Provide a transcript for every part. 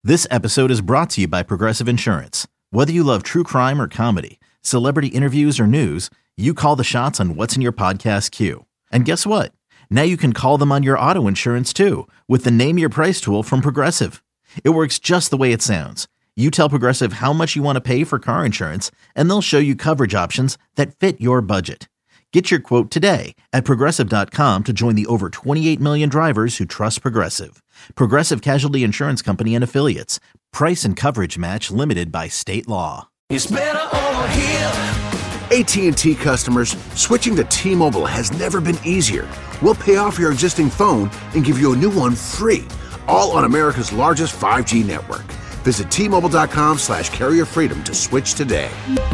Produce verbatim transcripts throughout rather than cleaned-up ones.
This episode is brought to you by Progressive Insurance. Whether you love true crime or comedy, celebrity interviews or news, you call the shots on what's in your podcast queue. And guess what? Now you can call them on your auto insurance too with the Name Your Price tool from Progressive. It works just the way it sounds. You tell Progressive how much you want to pay for car insurance, and they'll show you coverage options that fit your budget. Get your quote today at Progressive dot com to join the over twenty-eight million drivers who trust Progressive. Progressive Casualty Insurance Company and Affiliates. Price and coverage match limited by state law. It's better over here. A T and T customers, switching to T-Mobile has never been easier. We'll pay off your existing phone and give you a new one free, all on America's largest five G network. Visit T Mobile dot com slash carrier freedom to switch today.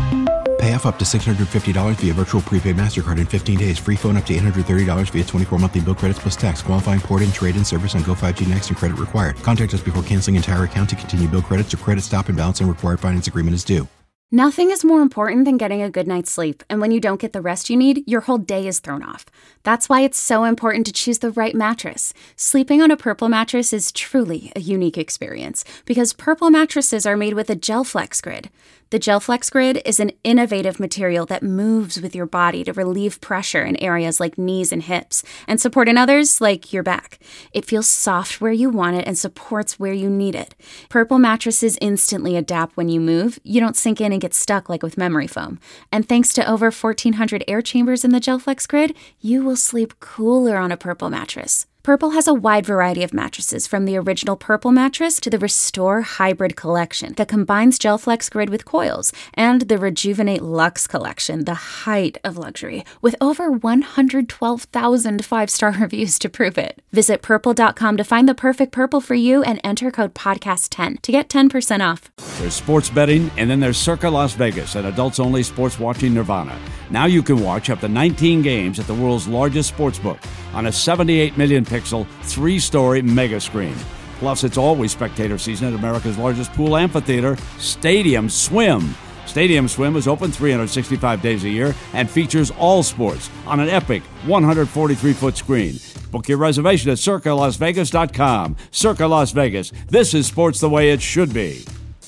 Pay off up to six hundred fifty dollars via virtual prepaid MasterCard in fifteen days. Free phone up to eight hundred thirty dollars via twenty-four monthly bill credits plus tax. Qualifying port-in, trade-in service on Go five G Next and credit required. Contact us before canceling entire account to continue bill credits or credit stop and balance and required finance agreement is due. Nothing is more important than getting a good night's sleep, and when you don't get the rest you need, your whole day is thrown off. That's why it's so important to choose the right mattress. Sleeping on a Purple mattress is truly a unique experience because Purple mattresses are made with a GelFlex Grid. The GelFlex Grid is an innovative material that moves with your body to relieve pressure in areas like knees and hips and support in others like your back. It feels soft where you want it and supports where you need it. Purple mattresses instantly adapt when you move. You don't sink in and get stuck like with memory foam. And thanks to over fourteen hundred air chambers in the GelFlex Grid, you will sleep cooler on a Purple mattress. Purple has a wide variety of mattresses, from the original Purple mattress to the Restore Hybrid collection that combines GelFlex Grid with coils, and the Rejuvenate Luxe collection, the height of luxury, with over one hundred twelve thousand five-star reviews to prove it. Visit purple dot com to find the perfect Purple for you and enter code podcast ten to get ten percent off. There's sports betting, and then there's Circa Las Vegas, an adults-only sports watching nirvana. Now you can watch up to nineteen games at the world's largest sportsbook on a seventy-eight million pixel, three-story mega screen. Plus, it's always spectator season at America's largest pool amphitheater, Stadium Swim. Stadium Swim is open three hundred sixty-five days a year and features all sports on an epic one hundred forty-three foot screen. Book your reservation at circa las vegas dot com. Circa Las Vegas. This is sports the way it should be.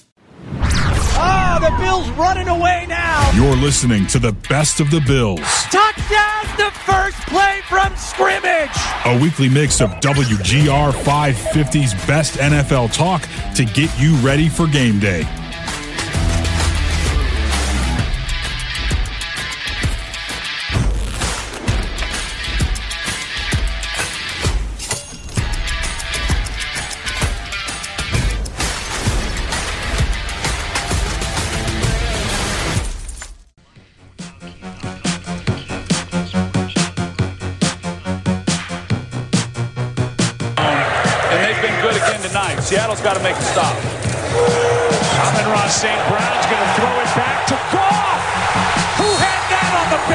Oh, the Bills running away now. You're listening to the best of the Bills. Touchdown, the first play from scrimmage. A weekly mix of W G R five fifty's best N F L talk to get you ready for game day. Seattle's got to make a stop. Amon-Ra Saint Brown's going to throw it back to Goff, who had that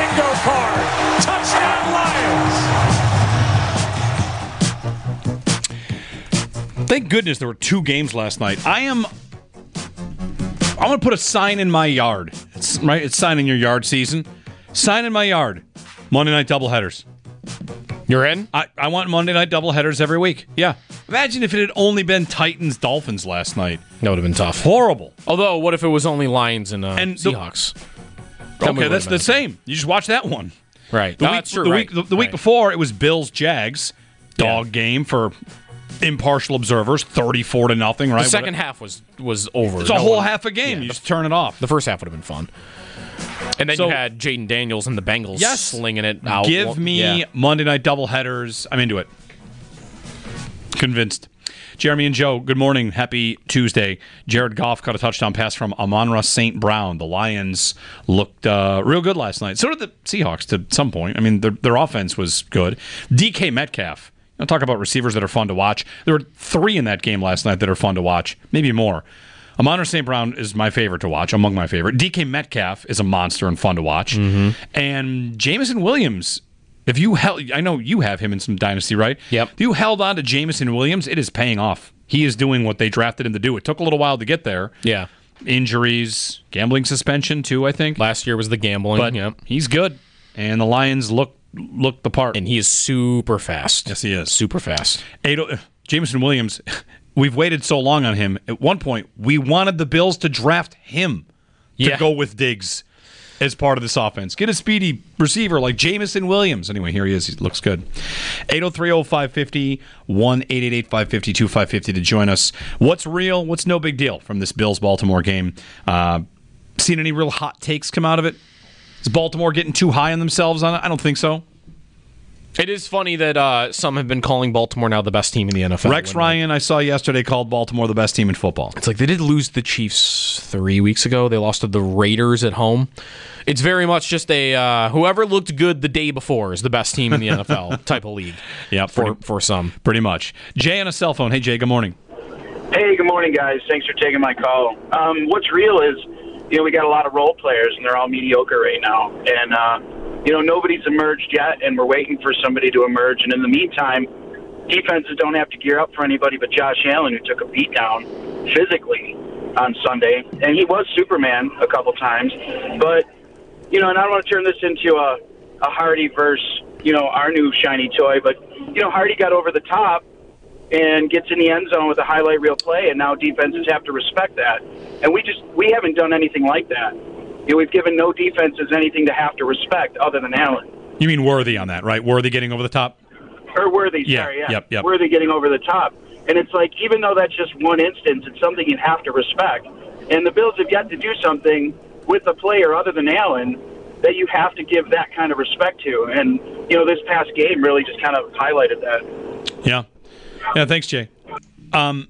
on the bingo card. Touchdown, Lions. Thank goodness there were two games last night. I am... I want to put a sign in my yard. It's, right? It's sign in your yard season. Sign in my yard. Monday night doubleheaders. You're in? I, I want Monday night doubleheaders every week. Yeah. Imagine if it had only been Titans-Dolphins last night. That would have been tough. Horrible. Although, what if it was only Lions and, uh, and Seahawks? The, okay, that's the same. You just watch that one. Right. The no, week, that's true. The right. week, the, the week right. before, it was Bills-Jags. Dog yeah. game for impartial observers, thirty-four to nothing, right? The second what, half was was over. It's a no whole one, half a game. Yeah, you the, just turn it off. The first half would have been fun. And then so, you had Jaden Daniels and the Bengals yes, slinging it out. Give me yeah. Monday night doubleheaders. I'm into it. Convinced. Jeremy and Joe, good morning. Happy Tuesday. Jared Goff caught a touchdown pass from Amon-Ra Saint Brown. The Lions looked uh, real good last night. So did the Seahawks to some point. I mean, their, their offense was good. D K Metcalf. I'll talk about receivers that are fun to watch. There were three in that game last night that are fun to watch. Maybe more. Amon-Ra Saint Brown is my favorite to watch, among my favorite. D K Metcalf is a monster and fun to watch. Mm-hmm. And Jameson Williams, if you held, I know you have him in some dynasty, right? Yep. If you held on to Jameson Williams, it is paying off. He is doing what they drafted him to do. It took a little while to get there. Yeah. Injuries, gambling suspension too, I think. Last year was the gambling. But yep. he's good. And the Lions look look the part. And he is super fast. Yes, he is. Super fast. Ado, Jameson Williams we've waited so long on him. At one point, we wanted the Bills to draft him to Yeah. go with Diggs as part of this offense. Get a speedy receiver like Jamison Williams. Anyway, here he is. He looks good. eight oh three oh five five oh, one eight eight eight five five oh two five five oh to join us. What's real? What's no big deal from this Bills-Baltimore game? Uh, seen any real hot takes come out of it? Is Baltimore getting too high on themselves on it? I don't think so. It is funny that uh, some have been calling Baltimore now the best team in the N F L. Rex Ryan, I saw yesterday, called Baltimore the best team in football. It's like they did lose the Chiefs three weeks ago. They lost to the Raiders at home. It's very much just a uh, whoever looked good the day before is the best team in the N F L type of league. Yeah, for pretty, for some. Pretty much. Jay on a cell phone. Hey, Jay, good morning. Hey, good morning, guys. Thanks for taking my call. Um, what's real is, you know, we got a lot of role players, and they're all mediocre right now. And, uh, you know, nobody's emerged yet, and we're waiting for somebody to emerge. And in the meantime, defenses don't have to gear up for anybody but Josh Allen, who took a beat down physically on Sunday. And he was Superman a couple times. But, you know, and I don't want to turn this into a, a Hardy versus, you know, our new shiny toy. But, you know, Hardy got over the top and gets in the end zone with a highlight reel play, and now defenses have to respect that. And we just we haven't done anything like that. You know, we've given no defenses anything to have to respect other than Allen. You mean Worthy on that, right? Worthy getting over the top? Or Worthy, yeah, sorry, yeah. Yep, yep. Worthy getting over the top. And it's like, even though that's just one instance, it's something you have to respect. And the Bills have yet to do something with a player other than Allen that you have to give that kind of respect to. And, you know, this past game really just kind of highlighted that. Yeah. Yeah, thanks, Jay. Um,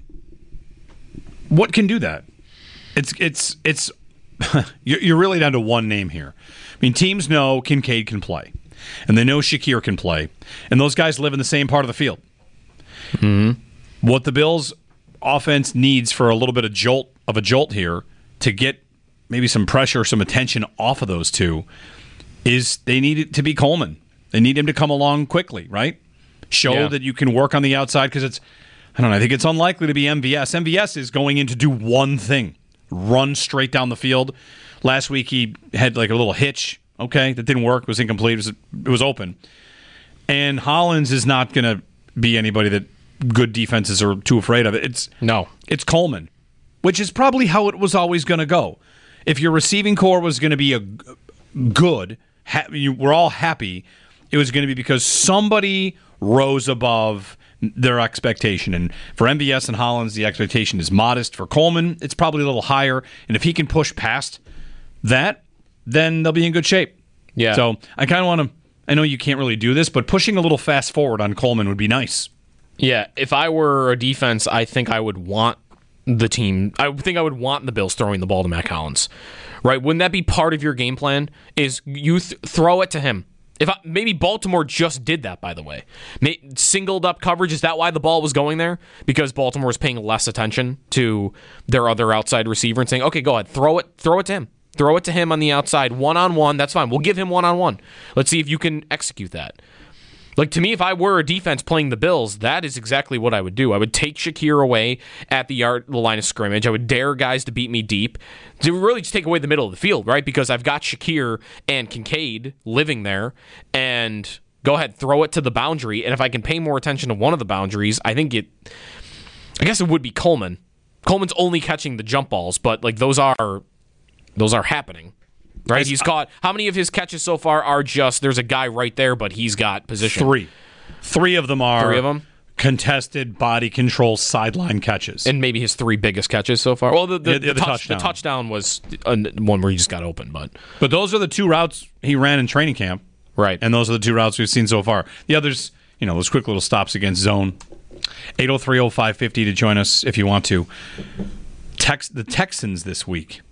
what can do that? It's it's it's you're really down to one name here. I mean, teams know Kincaid can play, and they know Shakir can play, and those guys live in the same part of the field. Mm-hmm. What the Bills' offense needs for a little bit of jolt of a jolt here to get maybe some pressure, some attention off of those two is they need it to be Coleman. They need him to come along quickly, right? Show Yeah. that you can work on the outside because it's, I don't know, I think it's unlikely to be M V S. M V S is going in to do one thing, run straight down the field. Last week he had like a little hitch, okay, that didn't work, was incomplete, it was, it was open. And Hollins is not going to be anybody that good defenses are too afraid of. It's No. It's Coleman, which is probably how it was always going to go. If your receiving core was going to be a g- good, ha- you, we're all happy, it was going to be because somebody rose above their expectation. And for M V S and Hollins, the expectation is modest. For Coleman, it's probably a little higher. And if he can push past that, then they'll be in good shape. Yeah. So I kind of want to, I know you can't really do this, but pushing a little fast forward on Coleman would be nice. Yeah, if I were a defense, I think I would want the team, I think I would want the Bills throwing the ball to Mac Hollins. Right? Wouldn't that be part of your game plan? Is you th- throw it to him. If I, maybe Baltimore just did that, by the way. May, singled up coverage, is that why the ball was going there? Because Baltimore was paying less attention to their other outside receiver and saying, okay, go ahead, throw it, throw it to him. Throw it to him on the outside, one-on-one, that's fine. We'll give him one-on-one. Let's see if you can execute that. Like, to me, if I were a defense playing the Bills, that is exactly what I would do. I would take Shakir away at the yard, the line of scrimmage. I would dare guys to beat me deep. To really just take away the middle of the field, right? Because I've got Shakir and Kincaid living there. And go ahead, throw it to the boundary. And if I can pay more attention to one of the boundaries, I think it... I guess it would be Coleman. Coleman's only catching the jump balls, but like those are those are happening. Right, he's caught. How many of his catches so far are just there's a guy right there, but he's got position? Three, three of them are three of them contested body control sideline catches, and maybe his three biggest catches so far. Well, the the, yeah, the, the, touch, touchdown. the touchdown was a, one where he just got open, but but those are the two routes he ran in training camp, right? And those are the two routes we've seen so far. The others, you know, those quick little stops against zone. eight oh three oh five fifty to join us if you want to. Tex the Texans this week.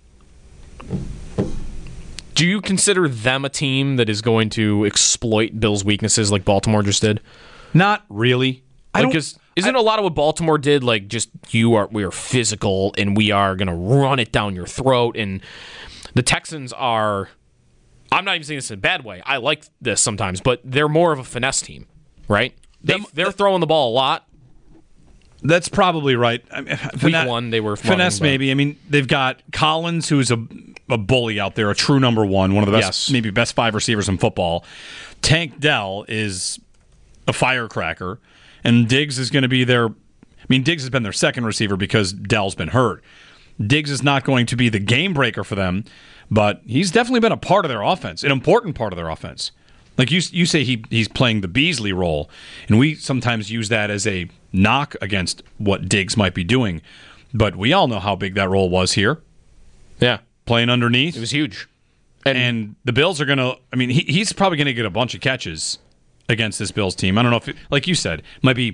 Do you consider them a team that is going to exploit Bills' weaknesses like Baltimore just did? Not really. I like, don't. Is, isn't I, a lot of what Baltimore did like just you are we are physical and we are going to run it down your throat, and the Texans are. I'm not even saying this in a bad way. I like this sometimes, but they're more of a finesse team, right? They, them, they're throwing the ball a lot. That's probably right. I mean, Week finesse, one, they were finesse. running, maybe. I mean, they've got Collins, who's a a bully out there, a true number one, one of the best, yes. maybe best five receivers in football. Tank Dell is a firecracker, and Diggs is going to be their mean, Diggs has been their second receiver because Dell's been hurt. Diggs is not going to be the game breaker for them, but he's definitely been a part of their offense, an important part of their offense. Like you, you say he he's playing the Beasley role, and we sometimes use that as a knock against what Diggs might be doing. But we all know how big that role was here. Yeah. Playing underneath. It was huge. And, and the Bills are going to, I mean, he, he's probably going to get a bunch of catches against this Bills team. I don't know if, it, like you said, might be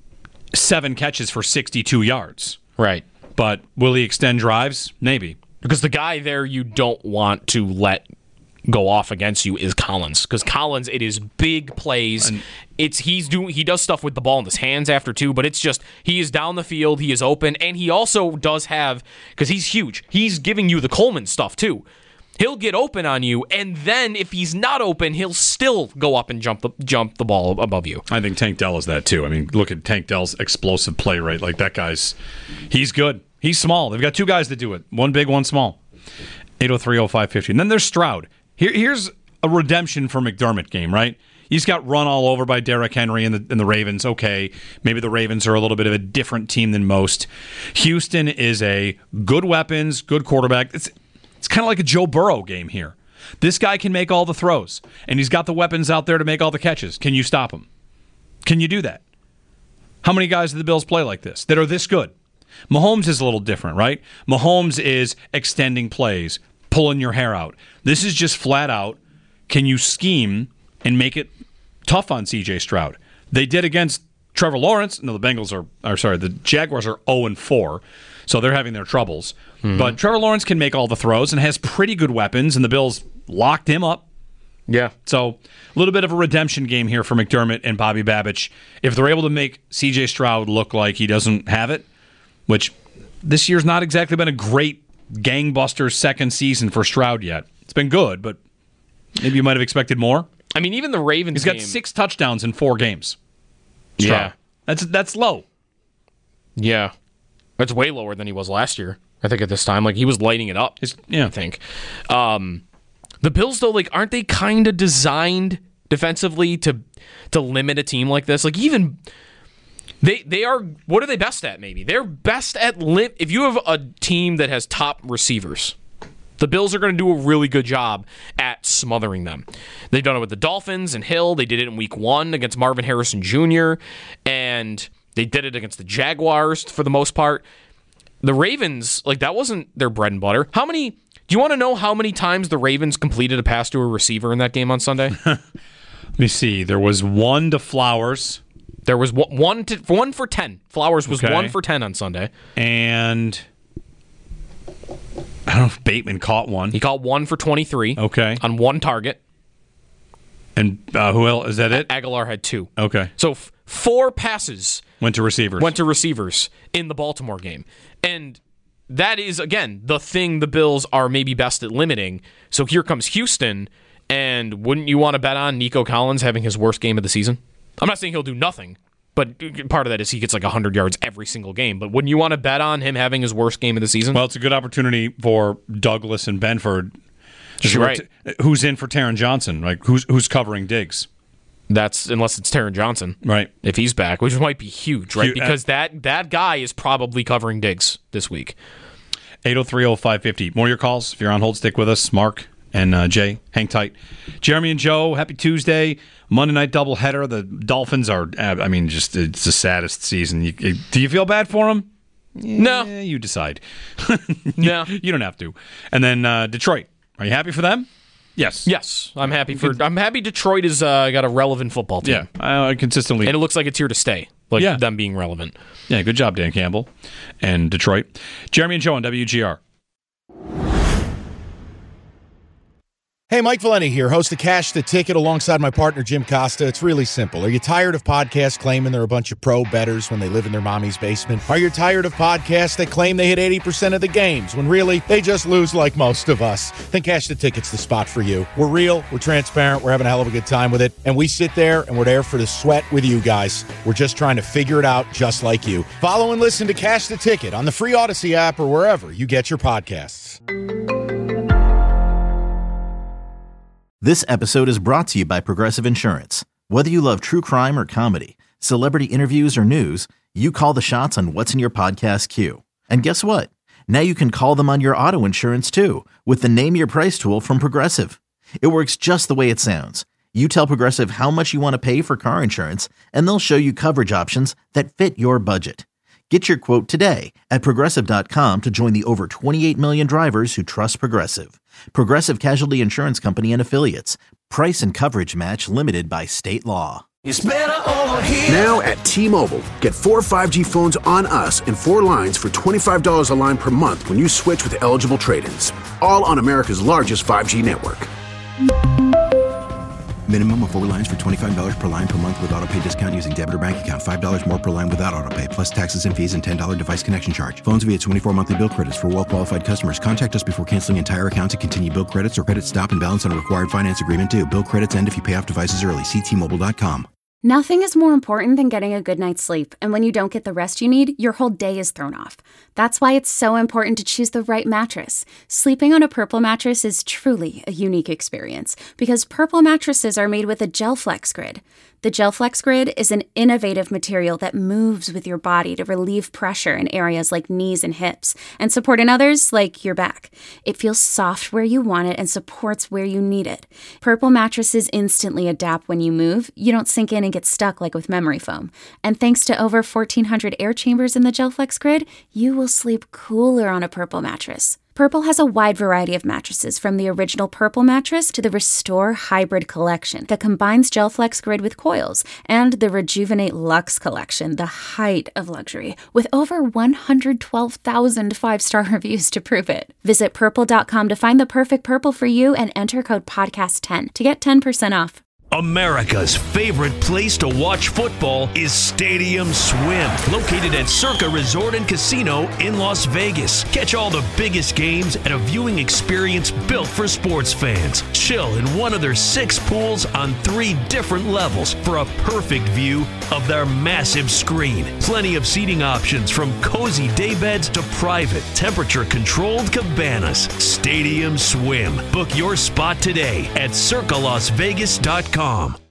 seven catches for sixty-two yards. Right. But will he extend drives? Maybe. Because the guy there you don't want to let go off against you is Collins. Because Collins, it is big plays. And it's he's doing he does stuff with the ball in his hands after too, but it's just he is down the field, he is open, and he also does have, because he's huge, he's giving you the Coleman stuff too. He'll get open on you, and then if he's not open, he'll still go up and jump the jump the ball above you. I think Tank Dell is that too. I mean, look at Tank Dell's explosive play rate. Like that guy's, he's good. He's small. They've got two guys that do it. One big, one small. eight oh three oh five fifty. And then there's Stroud. Here, here's a redemption for McDermott game, right? He's got run all over by Derrick Henry and the, and the Ravens. Okay, maybe the Ravens are a little bit of a different team than most. Houston is a good weapons, good quarterback. It's It's kind of like a Joe Burrow game here. This guy can make all the throws, and he's got the weapons out there to make all the catches. Can you stop him? Can you do that? How many guys do the Bills play like this that are this good? Mahomes is a little different, right? Mahomes is extending plays, pulling your hair out. This is just flat out, can you scheme and make it tough on C J Stroud? They did against Trevor Lawrence. No, the Bengals are, are sorry, the Jaguars are oh and four, so they're having their troubles. Mm-hmm. But Trevor Lawrence can make all the throws and has pretty good weapons, and the Bills locked him up. Yeah. So a little bit of a redemption game here for McDermott and Bobby Babich. If they're able to make C J Stroud look like he doesn't have it, which this year's not exactly been a great gangbuster second season for Stroud yet. It's been good, but maybe you might have expected more. I mean, even the Ravens He's got game, six touchdowns in four games. Stroud. Yeah. That's that's low. Yeah. That's way lower than he was last year, I think, at this time. Like, he was lighting it up, It's, yeah. I think. Um, the Bills, though, like, aren't they kind of designed defensively to to limit a team like this? Like, even... They they are, what are they best at, maybe? They're best at, lim- if you have a team that has top receivers, the Bills are going to do a really good job at smothering them. They've done it with the Dolphins and Hill. They did it in week one against Marvin Harrison Junior, and they did it against the Jaguars for the most part. The Ravens, like, that wasn't their bread and butter. How many, do you want to know how many times the Ravens completed a pass to a receiver in that game on Sunday? Let me see. There was one to Flowers. There was one to, one for ten. Flowers was Okay. one for ten on Sunday. And I don't know if Bateman caught one. He caught one for twenty-three. Okay. On one target. And uh, who else? Is that it? Aguilar had two. Okay. So f- four passes Went to receivers. went to receivers in the Baltimore game. And that is, again, the thing the Bills are maybe best at limiting. So here comes Houston, and wouldn't you want to bet on Nico Collins having his worst game of the season? I'm not saying he'll do nothing, but part of that is he gets like one hundred yards every single game. But wouldn't you want to bet on him having his worst game of the season? Well, it's a good opportunity for Douglas and Benford. Right. Who's in for Taron Johnson? Like who's who's covering Diggs? That's unless it's Taron Johnson, right? If he's back, which might be huge, right? Huge, Because that that guy is probably covering Diggs this week. eight oh three oh five fifty. More of your calls. If you're on hold, stick with us. Mark and uh, Jay, hang tight. Jeremy and Joe, happy Tuesday. Monday night doubleheader. The Dolphins are, I mean, just it's the saddest season. You, do you feel bad for them? Yeah, no. You decide. No. you, you don't have to. And then uh, Detroit. Are you happy for them? Yes. Yes. I'm happy for I'm happy Detroit has uh, got a relevant football team. Yeah. Uh, consistently. And it looks like it's here to stay. Like yeah. them being relevant. Yeah, good job, Dan Campbell and Detroit. Jeremy and Joe on W G R. Hey, Mike Valenti here, host of Cash the Ticket alongside my partner, Jim Costa. It's really simple. Are you tired of podcasts claiming they're a bunch of pro bettors when they live in their mommy's basement? Are you tired of podcasts that claim they hit eighty percent of the games when really they just lose like most of us? Then Cash the Ticket's the spot for you. We're real, we're transparent, we're having a hell of a good time with it, and we sit there and we're there for the sweat with you guys. We're just trying to figure it out just like you. Follow and listen to Cash the Ticket on the free Odyssey app or wherever you get your podcasts. This episode is brought to you by Progressive Insurance. Whether you love true crime or comedy, celebrity interviews or news, you call the shots on what's in your podcast queue. And guess what? Now you can call them on your auto insurance too with the Name Your Price tool from Progressive. It works just the way it sounds. You tell Progressive how much you want to pay for car insurance, and they'll show you coverage options that fit your budget. Get your quote today at Progressive dot com to join the over twenty-eight million drivers who trust Progressive. Progressive Casualty Insurance Company and Affiliates. Price and coverage match limited by state law. It's better over here. Now at T-Mobile, get four five G phones on us and four lines for twenty-five dollars a line per month when you switch with eligible trade-ins. All on America's largest five G network. Minimum of four lines for twenty-five dollars per line per month with autopay discount using debit or bank account. five dollars more per line without autopay, plus taxes and fees and ten dollars device connection charge. Phones via twenty-four monthly bill credits for well-qualified customers. Contact us before canceling entire account to continue bill credits or credit stop and balance on a required finance agreement due. Bill credits end if you pay off devices early. See T Mobile dot com. Nothing is more important than getting a good night's sleep, and when you don't get the rest you need, your whole day is thrown off. That's why it's so important to choose the right mattress. Sleeping on a Purple mattress is truly a unique experience, because Purple mattresses are made with a GelFlex Grid. The GelFlex Grid is an innovative material that moves with your body to relieve pressure in areas like knees and hips, and support in others like your back. It feels soft where you want it and supports where you need it. Purple mattresses instantly adapt when you move. You don't sink in and get stuck like with memory foam. And thanks to over fourteen hundred air chambers in the GelFlex Grid, you will sleep cooler on a Purple mattress. Purple has a wide variety of mattresses, from the original Purple mattress to the Restore Hybrid collection that combines GelFlex Grid with coils, and the Rejuvenate Luxe collection, the height of luxury, with over one hundred twelve thousand five-star reviews to prove it. Visit purple dot com to find the perfect Purple for you and enter code podcast ten to get ten percent off. America's favorite place to watch football is Stadium Swim, located at Circa Resort and Casino in Las Vegas. Catch all the biggest games at a viewing experience built for sports fans. Chill in one of their six pools on three different levels for a perfect view of their massive screen. Plenty of seating options, from cozy daybeds to private, temperature-controlled cabanas. Stadium Swim. Book your spot today at circa las vegas dot com.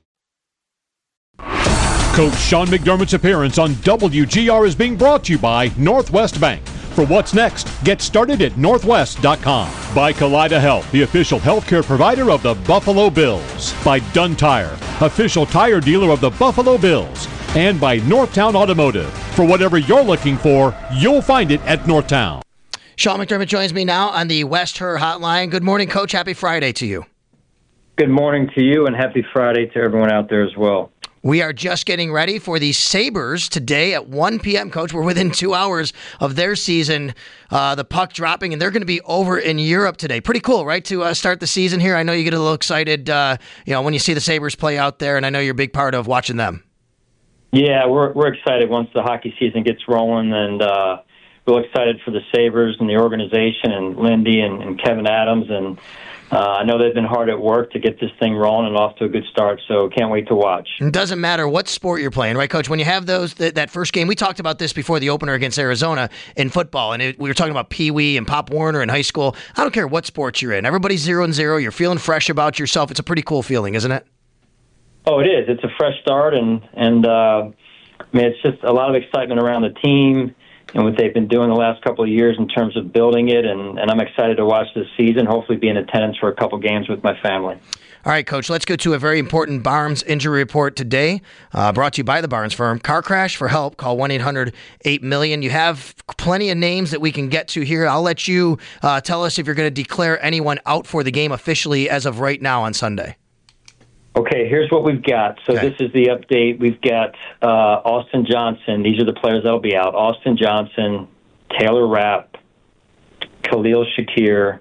Coach Sean McDermott's appearance on W G R is being brought to you by Northwest Bank. For what's next, get started at northwest dot com. By Kaleida Health, the official healthcare provider of the Buffalo Bills. By Dunn Tire, official tire dealer of the Buffalo Bills. And by Northtown Automotive. For whatever you're looking for, you'll find it at Northtown. Sean McDermott joins me now on the West Her Hotline. Good morning, Coach. Happy Friday to you. Good morning to you, and happy Friday to everyone out there as well. We are just getting ready for the Sabres today at one p.m., Coach. We're within two hours of their season, uh, the puck dropping, and they're going to be over in Europe today. Pretty cool, right, to uh, start the season here? I know you get a little excited uh, you know, when you see the Sabres play out there, and I know you're a big part of watching them. Yeah, we're we're excited once the hockey season gets rolling, and uh, we're excited for the Sabres and the organization and Lindy and, and Kevin Adams, and Uh, I know they've been hard at work to get this thing rolling and off to a good start, so can't wait to watch. It doesn't matter what sport you're playing, right, Coach? When you have those th- that first game, we talked about this before the opener against Arizona in football, and it, we were talking about Pee Wee and Pop Warner in high school. I don't care what sport you're in. Everybody's zero and zero. You're feeling fresh about yourself. It's a pretty cool feeling, isn't it? Oh, it is. It's a fresh start, and, and uh, I mean, it's just a lot of excitement around the team and what they've been doing the last couple of years in terms of building it, and, and I'm excited to watch this season, hopefully be in attendance for a couple games with my family. All right, Coach, let's go to a very important Barnes injury report today, uh, brought to you by the Barnes firm. Car crash, for help, call one eight hundred eight million. You have plenty of names that we can get to here. I'll let you uh, tell us if you're going to declare anyone out for the game officially as of right now on Sunday. Okay, here's what we've got. So okay. This is the update. We've got uh, Austin Johnson. These are the players that will be out. Austin Johnson, Taylor Rapp, Khalil Shakir,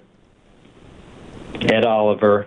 Ed Oliver.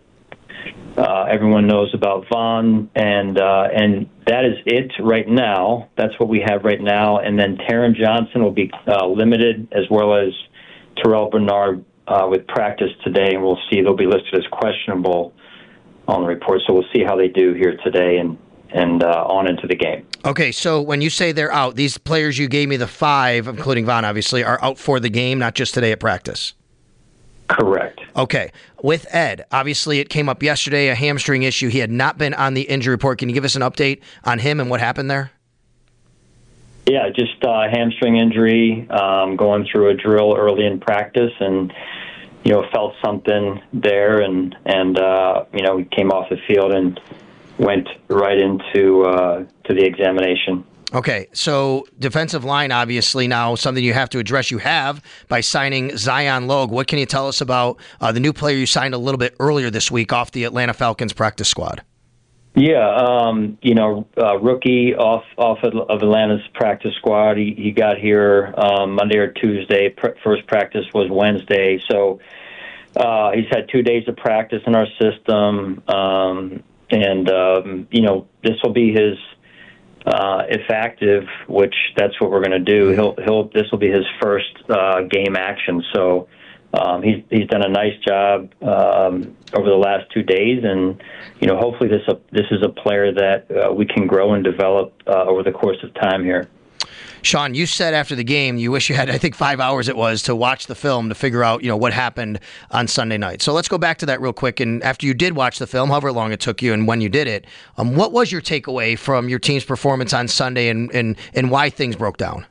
Uh, everyone knows about Vaughn, and uh, and that is it right now. That's what we have right now. And then Taron Johnson will be uh, limited, as well as Terrell Bernard uh, with practice today, and we'll see. They'll be listed as questionable on the report, so we'll see how they do here today and and uh, on into the game. Okay, so when you say they're out, these players you gave me, the five, including Vaughn, obviously, are out for the game, not just today at practice? Correct. Okay. With Ed, obviously it came up yesterday, a hamstring issue. He had not been on the injury report. Can you give us an update on him and what happened there? Yeah, just uh, hamstring injury, um, going through a drill early in practice, and you know felt something there, and and uh, you know came off the field and went right into uh, to the examination. Okay, so defensive line, obviously now something you have to address. You have by signing Zion Logue. What can you tell us about uh, the new player you signed a little bit earlier this week off the Atlanta Falcons practice squad? Yeah, um, you know, uh, rookie off off of Atlanta's practice squad. He, he got here um, Monday or Tuesday. Pr- first practice was Wednesday, so uh, he's had two days of practice in our system, um, and um, you know, this will be his. Uh, if active, which that's what we're going to do. He'll he'll this will be his first uh, game action. So um, he's he's done a nice job um, over the last two days, and you know hopefully this a, this is a player that uh, we can grow and develop uh, over the course of time here. Sean, you said after the game you wish you had, I think, five hours it was to watch the film to figure out, you know, what happened on Sunday night. So let's go back to that real quick. And after you did watch the film, however long it took you and when you did it, um, what was your takeaway from your team's performance on Sunday and, and, and why things broke down?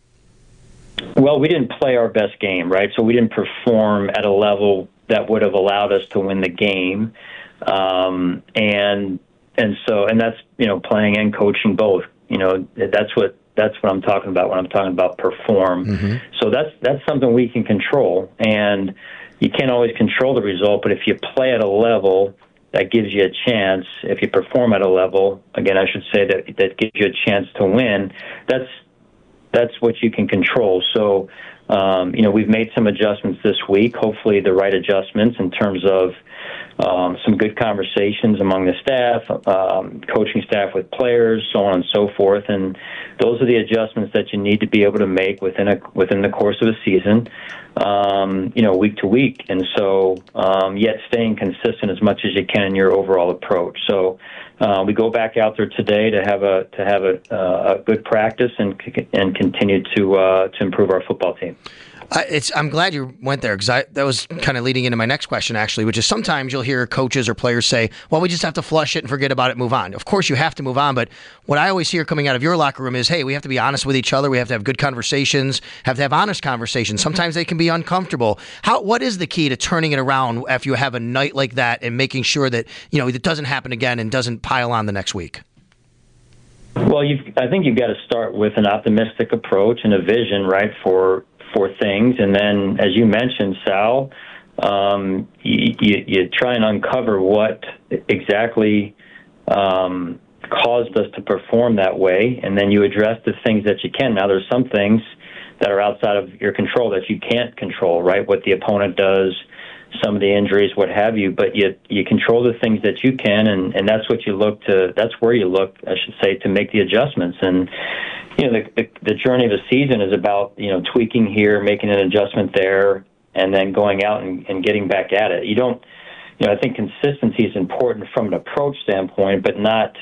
Well, we didn't play our best game, right? So we didn't perform at a level that would have allowed us to win the game. Um, and and so, and that's, you know, playing and coaching both. You know, that's what That's what I'm talking about when I'm talking about perform. Mm-hmm. So that's that's something we can control, and you can't always control the result. But if you play at a level that gives you a chance, if you perform at a level, again, I should say that that gives you a chance to win. That's that's what you can control. So, um, you know, we've made some adjustments this week. Hopefully, the right adjustments in terms of Um, some good conversations among the staff, um, coaching staff with players, so on and so forth. And those are the adjustments that you need to be able to make within a within the course of a season, um, you know, week to week. And so, um, yet staying consistent as much as you can in your overall approach. So uh, we go back out there today to have a to have a, uh, a good practice and and continue to uh, to improve our football team. Uh, it's. I'm glad you went there because that was kind of leading into my next question, actually, which is sometimes you'll hear coaches or players say, well, we just have to flush it and forget about it, move on. Of course, you have to move on, but what I always hear coming out of your locker room is, hey, we have to be honest with each other. We have to have good conversations, have to have honest conversations. Sometimes they can be uncomfortable. How? What is the key to turning it around after you have a night like that and making sure that, you know, it doesn't happen again and doesn't pile on the next week? Well, you've, I think you've got to start with an optimistic approach and a vision, right, for for things. And then, as you mentioned, Sal, um, you, you, you try and uncover what exactly um, caused us to perform that way, and then you address the things that you can. Now, there's some things that are outside of your control that you can't control, right, what the opponent does, some of the injuries, what have you, but you you control the things that you can, and, and that's what you look to, that's where you look, I should say, to make the adjustments. And you know, the, the the journey of the season is about, you know, tweaking here, making an adjustment there, and then going out and, and getting back at it. You don't, you know, I think consistency is important from an approach standpoint, but not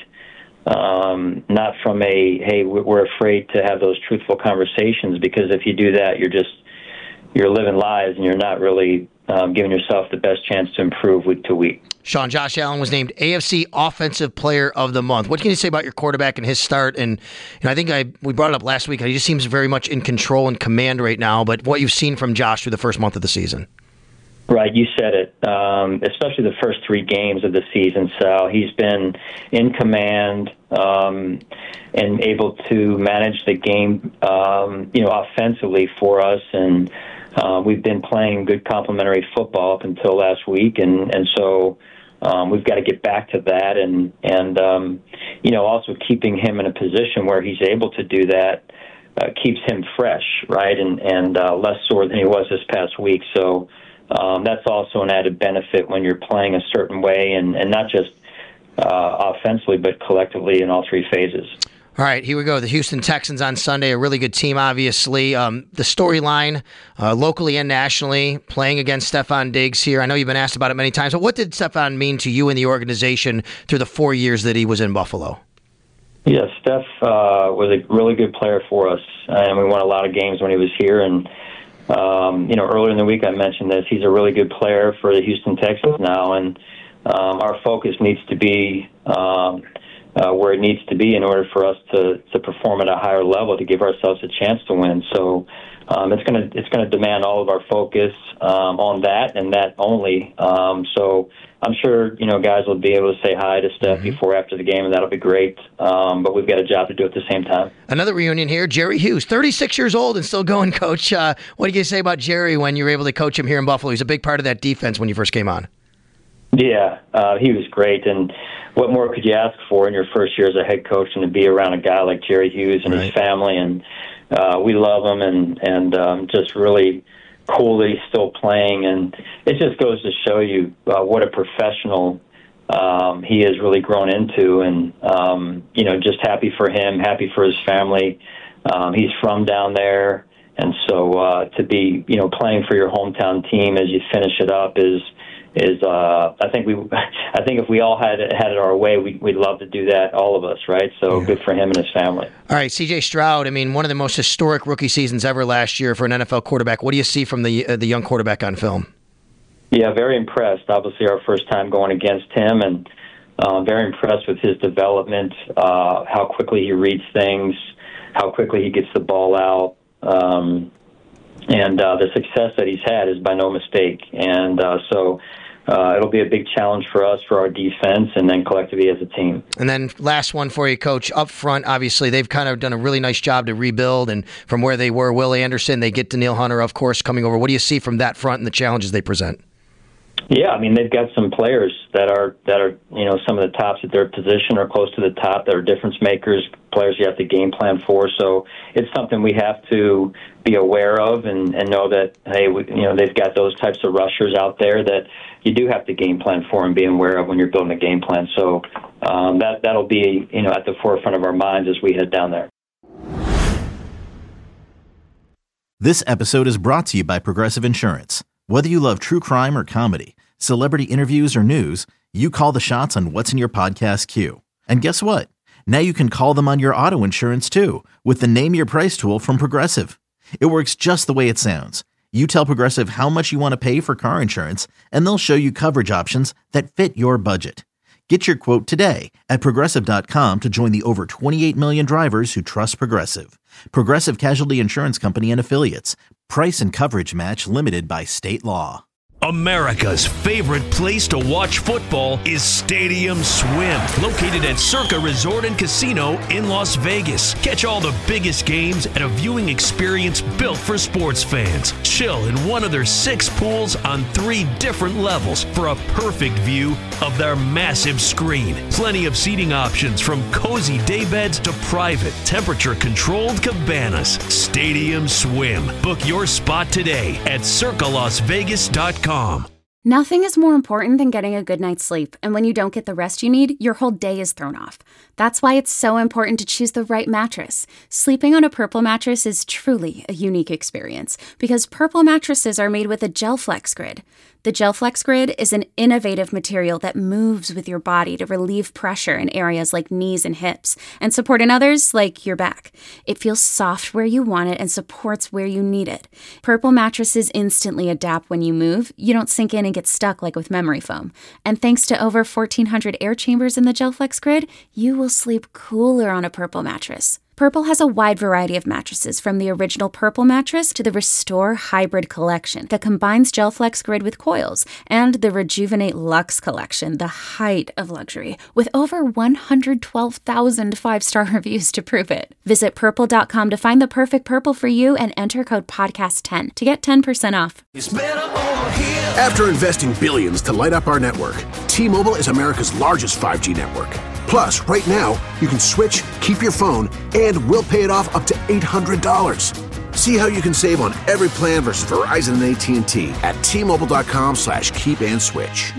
um, not from a, hey, we're afraid to have those truthful conversations, because if you do that, you're just, you're living lies and you're not really um, giving yourself the best chance to improve week to week. Sean, Josh Allen was named A F C Offensive Player of the Month. What can you say about your quarterback and his start? And you know, I think I we brought it up last week. He just seems very much in control and command right now. But what you've seen from Josh through the first month of the season? Right, you said it. Um, especially the first three games of the season, Sal. He's been in command um, and able to manage the game, um, you know, offensively for us. And uh, we've been playing good complementary football up until last week, and and so. Um, we've got to get back to that, and and um, you know, also keeping him in a position where he's able to do that uh, keeps him fresh, right, and and uh, less sore than he was this past week. So um, that's also an added benefit when you're playing a certain way, and and not just uh, offensively, but collectively in all three phases. All right, here we go. The Houston Texans on Sunday, a really good team, obviously. Um, the storyline, uh, locally and nationally, playing against Stefon Diggs here. I know you've been asked about it many times, but what did Stefon mean to you and the organization through the four years that he was in Buffalo? Yeah, Steph uh, was a really good player for us, and we won a lot of games when he was here. And um, you know, earlier in the week I mentioned this. He's a really good player for the Houston Texans now, and um, our focus needs to be um, uh, where it needs to be in order for us to, to perform at a higher level to give ourselves a chance to win. So um, it's going to it's going to demand all of our focus um, on that and that only. Um, so I'm sure, you know, guys will be able to say hi to Steph mm-hmm. before, after the game, and that'll be great. Um, but we've got a job to do at the same time. Another reunion here, Jerry Hughes, thirty-six years old and still going, Coach. Uh, what do you say about Jerry when you were able to coach him here in Buffalo? He's a big part of that defense when you first came on. Yeah, uh, he was great. And what more could you ask for in your first year as a head coach than to be around a guy like Jerry Hughes and right. his family? And uh, we love him, and, and um, just really cool that he's still playing. And it just goes to show you uh, what a professional um, he has really grown into. And, um, you know, just happy for him, happy for his family. Um, he's from down there. And so uh, to be, you know, playing for your hometown team as you finish it up is, is uh, I think we, I think if we all had it, had it our way, we'd, we'd love to do that, all of us, right? So yeah. Good for him and his family. All right, C J Stroud, I mean, one of the most historic rookie seasons ever last year for an N F L quarterback. What do you see from the uh, the young quarterback on film? Yeah, very impressed. Obviously, our first time going against him, and uh, very impressed with his development, uh, how quickly he reads things, how quickly he gets the ball out. Um, and uh, the success that he's had is by no mistake. And uh, so uh, it'll be a big challenge for us, for our defense, and then collectively as a team. And then last one for you, Coach. Up front, obviously, they've kind of done a really nice job to rebuild. And from where they were, Will Anderson, they get Danielle Hunter, of course, coming over. What do you see from that front and the challenges they present? Yeah, I mean, they've got some players that are, that are, you know, some of the tops at their position or close to the top that are difference makers, players you have to game plan for. So it's something we have to be aware of and, and know that, hey, we, you know, they've got those types of rushers out there that you do have to game plan for and be aware of when you're building a game plan. So um, that, that'll be, you know, at the forefront of our minds as we head down there. This episode is brought to you by Progressive Insurance. Whether you love true crime or comedy, celebrity interviews or news, you call the shots on what's in your podcast queue. And guess what? Now you can call them on your auto insurance too with the Name Your Price tool from Progressive. It works just the way it sounds. You tell Progressive how much you want to pay for car insurance, and they'll show you coverage options that fit your budget. Get your quote today at Progressive dot com to join the over twenty-eight million drivers who trust Progressive. Progressive Casualty Insurance Company and Affiliates. Price and coverage match limited by state law. America's favorite place to watch football is Stadium Swim, located at Circa Resort and Casino in Las Vegas. Catch all the biggest games at a viewing experience built for sports fans. Chill in one of their six pools on three different levels for a perfect view of their massive screen. Plenty of seating options from cozy daybeds to private, temperature-controlled cabanas. Stadium Swim. Book your spot today at circa las vegas dot com. Nothing is more important than getting a good night's sleep, and when you don't get the rest you need, your whole day is thrown off. That's why it's so important to choose the right mattress. Sleeping on a Purple mattress is truly a unique experience because Purple mattresses are made with a GelFlex Grid. The GelFlex Grid is an innovative material that moves with your body to relieve pressure in areas like knees and hips and support in others like your back. It feels soft where you want it and supports where you need it. Purple mattresses instantly adapt when you move. You don't sink in and get stuck like with memory foam. And thanks to over fourteen hundred air chambers in the GelFlex Grid, you will sleep cooler on a Purple mattress. Purple has a wide variety of mattresses, from the original Purple mattress to the Restore Hybrid collection that combines GelFlex Grid with coils, and the Rejuvenate Luxe collection, the height of luxury, with over one hundred twelve thousand five-star reviews to prove it. Visit purple dot com to find the perfect Purple for you and enter code podcast ten to get ten percent off. After investing billions to light up our network, T-Mobile is America's largest five G network. Plus, right now, you can switch, keep your phone, and we'll pay it off up to eight hundred dollars. See how you can save on every plan versus Verizon and A T and T at T-Mobile.com slash keep and switch.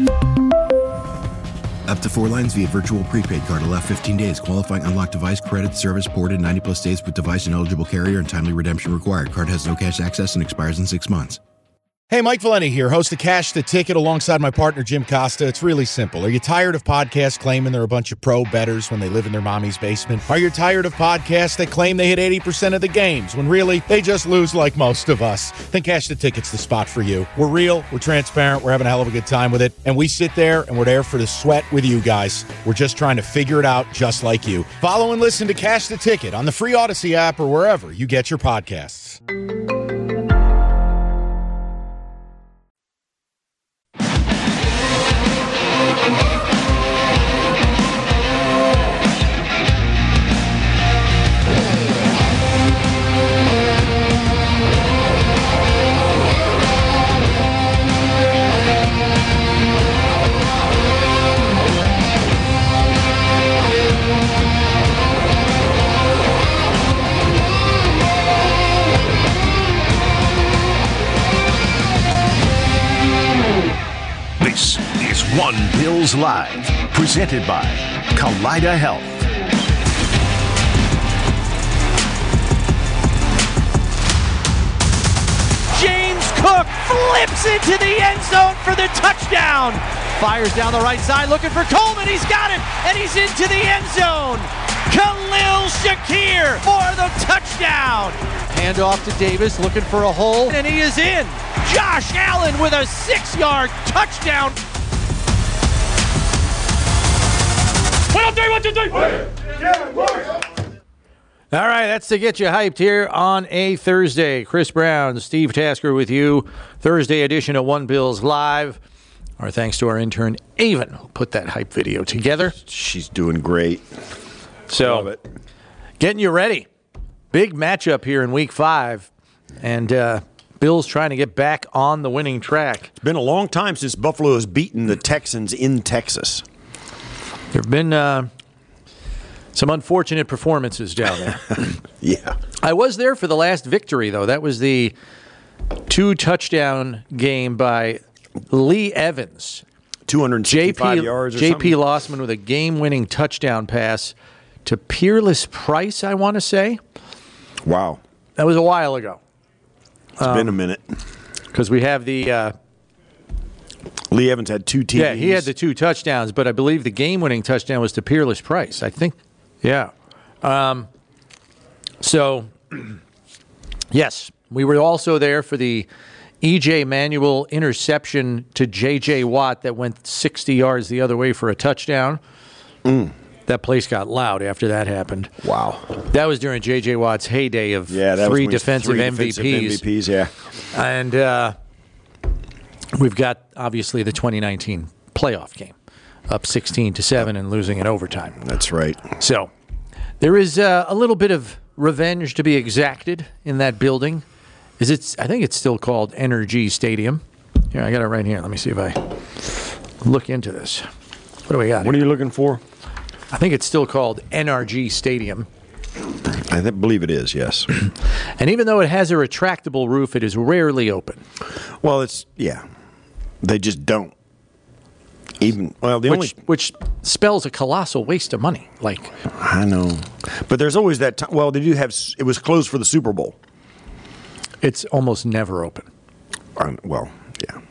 Up to four lines via virtual prepaid card. Allow fifteen days. Qualifying unlocked device credit service ported ninety plus days with device and eligible carrier and timely redemption required. Card has no cash access and expires in six months. Hey, Mike Valenti here, host of Cash the Ticket alongside my partner Jim Costa. It's really simple. Are you tired of podcasts claiming they're a bunch of pro bettors when they live in their mommy's basement? Are you tired of podcasts that claim they hit eighty percent of the games when really they just lose like most of us? Then Cash the Ticket's the spot for you. We're real, we're transparent, we're having a hell of a good time with it, and we sit there and we're there for the sweat with you guys. We're just trying to figure it out just like you. Follow and listen to Cash the Ticket on the free Odyssey app or wherever you get your podcasts. This is One Bills Live, presented by Kaleida Health. James Cook flips into the end zone for the touchdown. Fires down the right side, looking for Coleman. He's got it, and he's into the end zone. Khalil Shakir for the touchdown. Handoff to Davis, looking for a hole, and he is in. Josh Allen with a six-yard touchdown. One, two, one, two, three. All right, that's to get you hyped here on a Thursday. Chris Brown, Steve Tasker with you. Thursday edition of One Bills Live. Our thanks to our intern, Avon, who put that hype video together. She's doing great. So, Love it. Getting you ready. Big matchup here in week five. And uh, Bills trying to get back on the winning track. It's been a long time since Buffalo has beaten the Texans in Texas. There have been uh, some unfortunate performances down there. Yeah. I was there for the last victory, though. That was the two-touchdown game by Lee Evans. two hundred sixty-five yards or J P something? Lossman with a game-winning touchdown pass to Peerless Price, I want to say. Wow. That was a while ago. It's um, been a minute. Because we have the... Uh, Lee Evans had two T Ds. Yeah, he had the two touchdowns, but I believe the game-winning touchdown was to Peerless Price. I think, yeah. Um, so, yes, we were also there for the E J Manuel interception to J J Watt that went sixty yards the other way for a touchdown. Mm. That place got loud after that happened. Wow. That was during J J Watt's heyday of yeah, that three was defensive three M V Ps. Defensive M V Ps, yeah. And uh, we've got, obviously, the twenty nineteen playoff game, up sixteen to seven and losing in overtime. That's right. So there is uh, a little bit of revenge to be exacted in that building. Is it? I think it's still called N R G Stadium. Here, I got it right here. Let me see if I look into this. What do we got? What here? are you looking for? I think it's still called N R G Stadium. I th- believe it is, yes. And even though it has a retractable roof, it is rarely open. Well, it's, yeah. They just don't. Even, well, the which, only... Which spells a colossal waste of money. Like, I know. But there's always that time. Well, they do have, it was closed for the Super Bowl. It's almost never open. Um, well, yeah.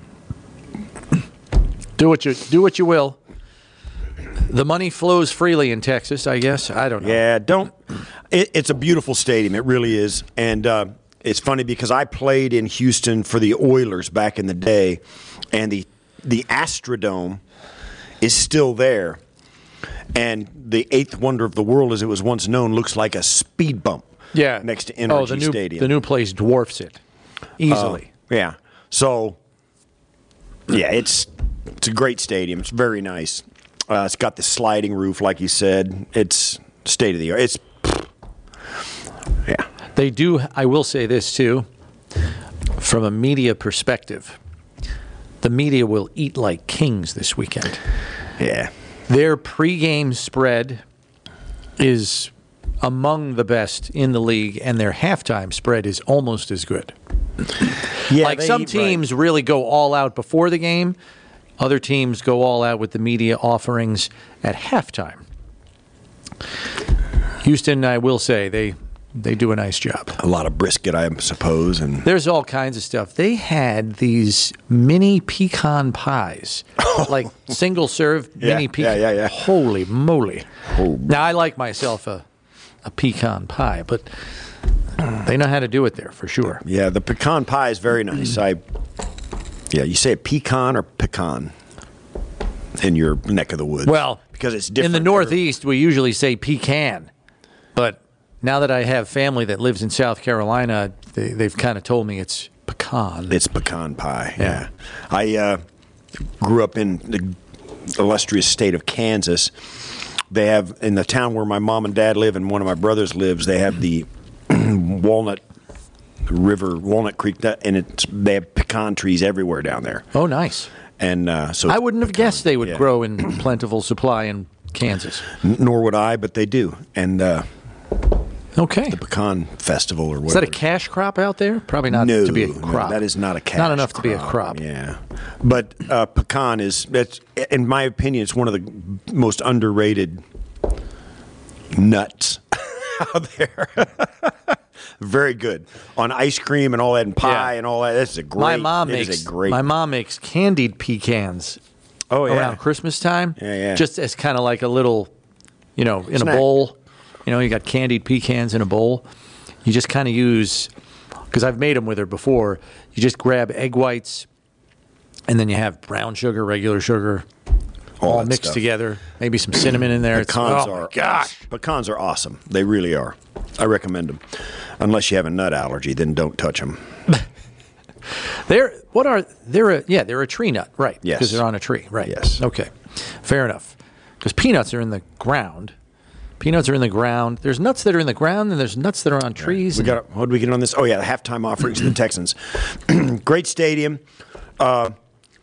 Do what you do what you will. The money flows freely in Texas, I guess. I don't know. Yeah, don't. It, it's a beautiful stadium. It really is. And uh, it's funny because I played in Houston for the Oilers back in the day, and the the Astrodome is still there. And the eighth wonder of the world, as it was once known, looks like a speed bump. Yeah, next to N R G oh, the new, Stadium. The new place dwarfs it easily. Uh, yeah. So, yeah, it's it's a great stadium. It's very nice. Uh, it's got the sliding roof, like you said. It's state of the art. It's yeah. They do. I will say this too, from a media perspective. The media will eat like kings this weekend. Yeah. Their pregame spread is among the best in the league, and their halftime spread is almost as good. Yeah, like some teams right. really go all out before the game. Other teams go all out with the media offerings at halftime. Houston, I will say, they They do a nice job. A lot of brisket, I suppose, and there's all kinds of stuff. They had these mini pecan pies, like single serve Yeah, mini pecan. yeah, yeah, yeah. Holy moly! Oh. Now I like myself a a pecan pie, but they know how to do it there for sure. Yeah, the pecan pie is very nice. I, yeah, you say it pecan or pecan in your neck of the woods. Well, because it's different. in the Northeast, we usually say pecan, but now that I have family that lives in South Carolina, they, they've kind of told me it's pecan. It's pecan pie. Yeah, I uh, grew up in the illustrious state of Kansas. They have, in the town where my mom and dad live and one of my brothers lives, they have the Walnut River, Walnut Creek, that- and it's they have pecan trees everywhere down there. Oh, nice. And uh, so I wouldn't have guessed they would yeah. grow in plentiful supply in Kansas. N- nor would I, but they do. And uh, okay, the pecan festival or whatever. Is that a cash crop out there? Probably not no, to be a no, crop. that is not a cash. Not enough to be a crop. Yeah, but uh, pecan is, that's, in my opinion, it's one of the most underrated nuts out there. Very good on ice cream and all that, and pie Yeah. and all that. That's a great. My mom it makes is a great. my mom makes candied pecans. Oh, yeah. around Christmas time. Yeah, yeah. Just as kind of like a little, you know, in Snack. a bowl. You know, you got candied pecans in a bowl. You just kind of use, because I've made them with her before. You just grab egg whites, and then you have brown sugar, regular sugar, all, that mixed stuff. together. Maybe some cinnamon in there. It's- Pecans oh my are gosh. Pecans are awesome. They really are. I recommend them. Unless you have a nut allergy, then don't touch them. They're what are they're a, yeah they're a tree nut, right? Yes. Because they're on a tree, right? Yes. Okay, fair enough. Because peanuts are in the ground. Peanuts are in the ground. There's nuts that are in the ground, and there's nuts that are on trees. We got. What did we get on this? Oh yeah, the halftime offerings to the Texans. Great stadium. Uh,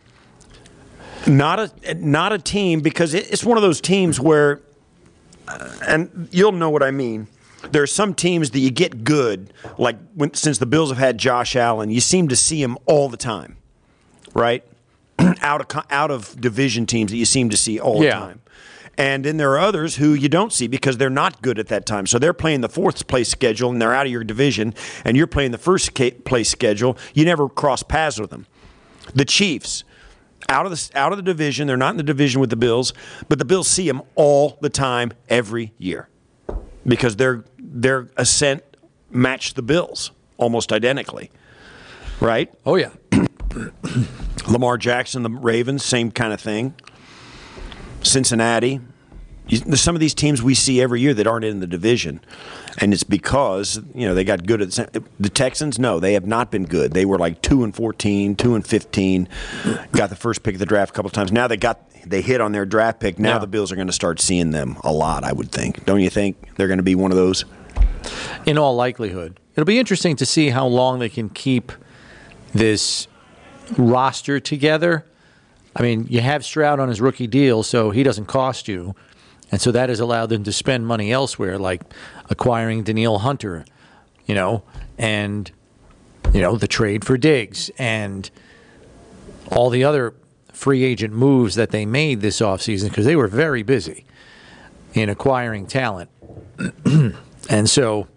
not a not a team because it, it's one of those teams where, uh, and you'll know what I mean. There are some teams that you get good, like when, since the Bills have had Josh Allen, you seem to see him all the time, right? out of co- out of division teams that you seem to see all Yeah. the time. And then there are others who you don't see because they're not good at that time. So they're playing the fourth place schedule and they're out of your division, and you're playing the first ca- place schedule. You never cross paths with them. The Chiefs, out of the out of the division, they're not in the division with the Bills, but the Bills see them all the time, every year, because their their ascent matched the Bills almost identically, right? Oh yeah. Lamar Jackson, the Ravens, same kind of thing. Cincinnati. You, there's some of these teams we see every year that aren't in the division, and it's because you know they got good at the, the Texans. No, they have not been good. They were like two and fourteen, two and fifteen. Got the first pick of the draft a couple of times. Now they got they hit on their draft pick. Now Yeah. the Bills are going to start seeing them a lot. I would think. Don't you think they're going to be one of those? In all likelihood, it'll be interesting to see how long they can keep this roster together. I mean, you have Stroud on his rookie deal, so he doesn't cost you. And so that has allowed them to spend money elsewhere, like acquiring Danielle Hunter, you know, and, you know, the trade for Diggs and all the other free agent moves that they made this offseason because they were very busy in acquiring talent. And so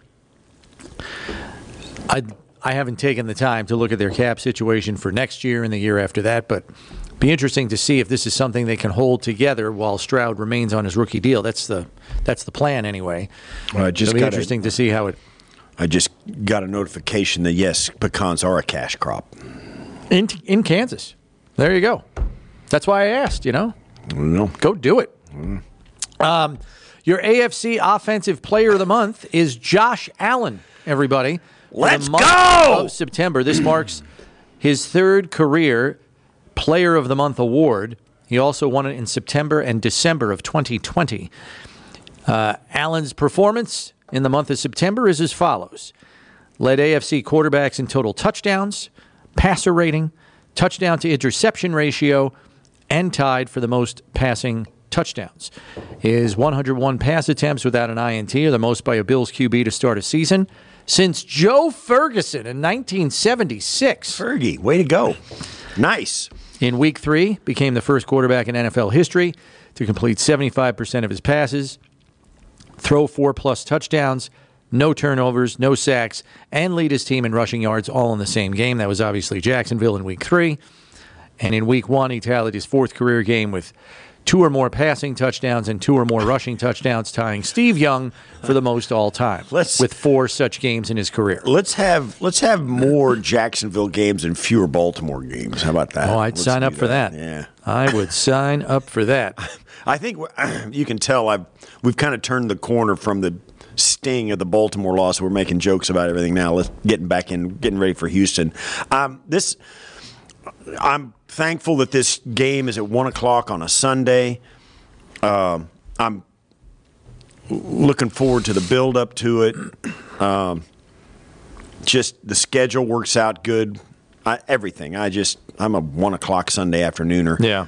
I I haven't taken the time to look at their cap situation for next year and the year after that, but be interesting to see if this is something they can hold together while Stroud remains on his rookie deal. That's the that's the plan anyway. Well, I just It'll be got interesting to see how it I just got a notification that yes, pecans are a cash crop. in in Kansas. There you go. That's why I asked. You know, no, go do it. Um, your A F C Offensive Player of the Month is Josh Allen. Everybody, For the Let's month go! Of September. This marks his third career Player of the Month award. He also won it in September and December of twenty twenty. Uh, Allen's performance in the month of September is as follows. Led A F C quarterbacks in total touchdowns, passer rating, touchdown to interception ratio, and tied for the most passing touchdowns. His one hundred one pass attempts without an I N T are the most by a Bills Q B to start a season since Joe Ferguson in nineteen seventy-six. Fergie, way to go. Nice. In week three, became the first quarterback in N F L history to complete seventy-five percent of his passes, throw four-plus touchdowns, no turnovers, no sacks, and lead his team in rushing yards all in the same game. That was obviously Jacksonville in week three. And in week one, he tallied his fourth career game with two or more passing touchdowns and two or more rushing touchdowns, tying Steve Young for the most all time let's, with four such games in his career. Let's have let's have more Jacksonville games and fewer Baltimore games. How about that? Oh, I'd let's sign up that. for that. Yeah, I would sign up for that. I think you can tell I've we've kind of turned the corner from the sting of the Baltimore loss. We're making jokes about everything now. Let's getting back in, getting ready for Houston. Um, this, I'm thankful that this game is at one o'clock on a Sunday. Um, I'm looking forward to the build up to it. Um, just the schedule works out good. I, everything. I just I'm a one o'clock Sunday afternooner. Yeah.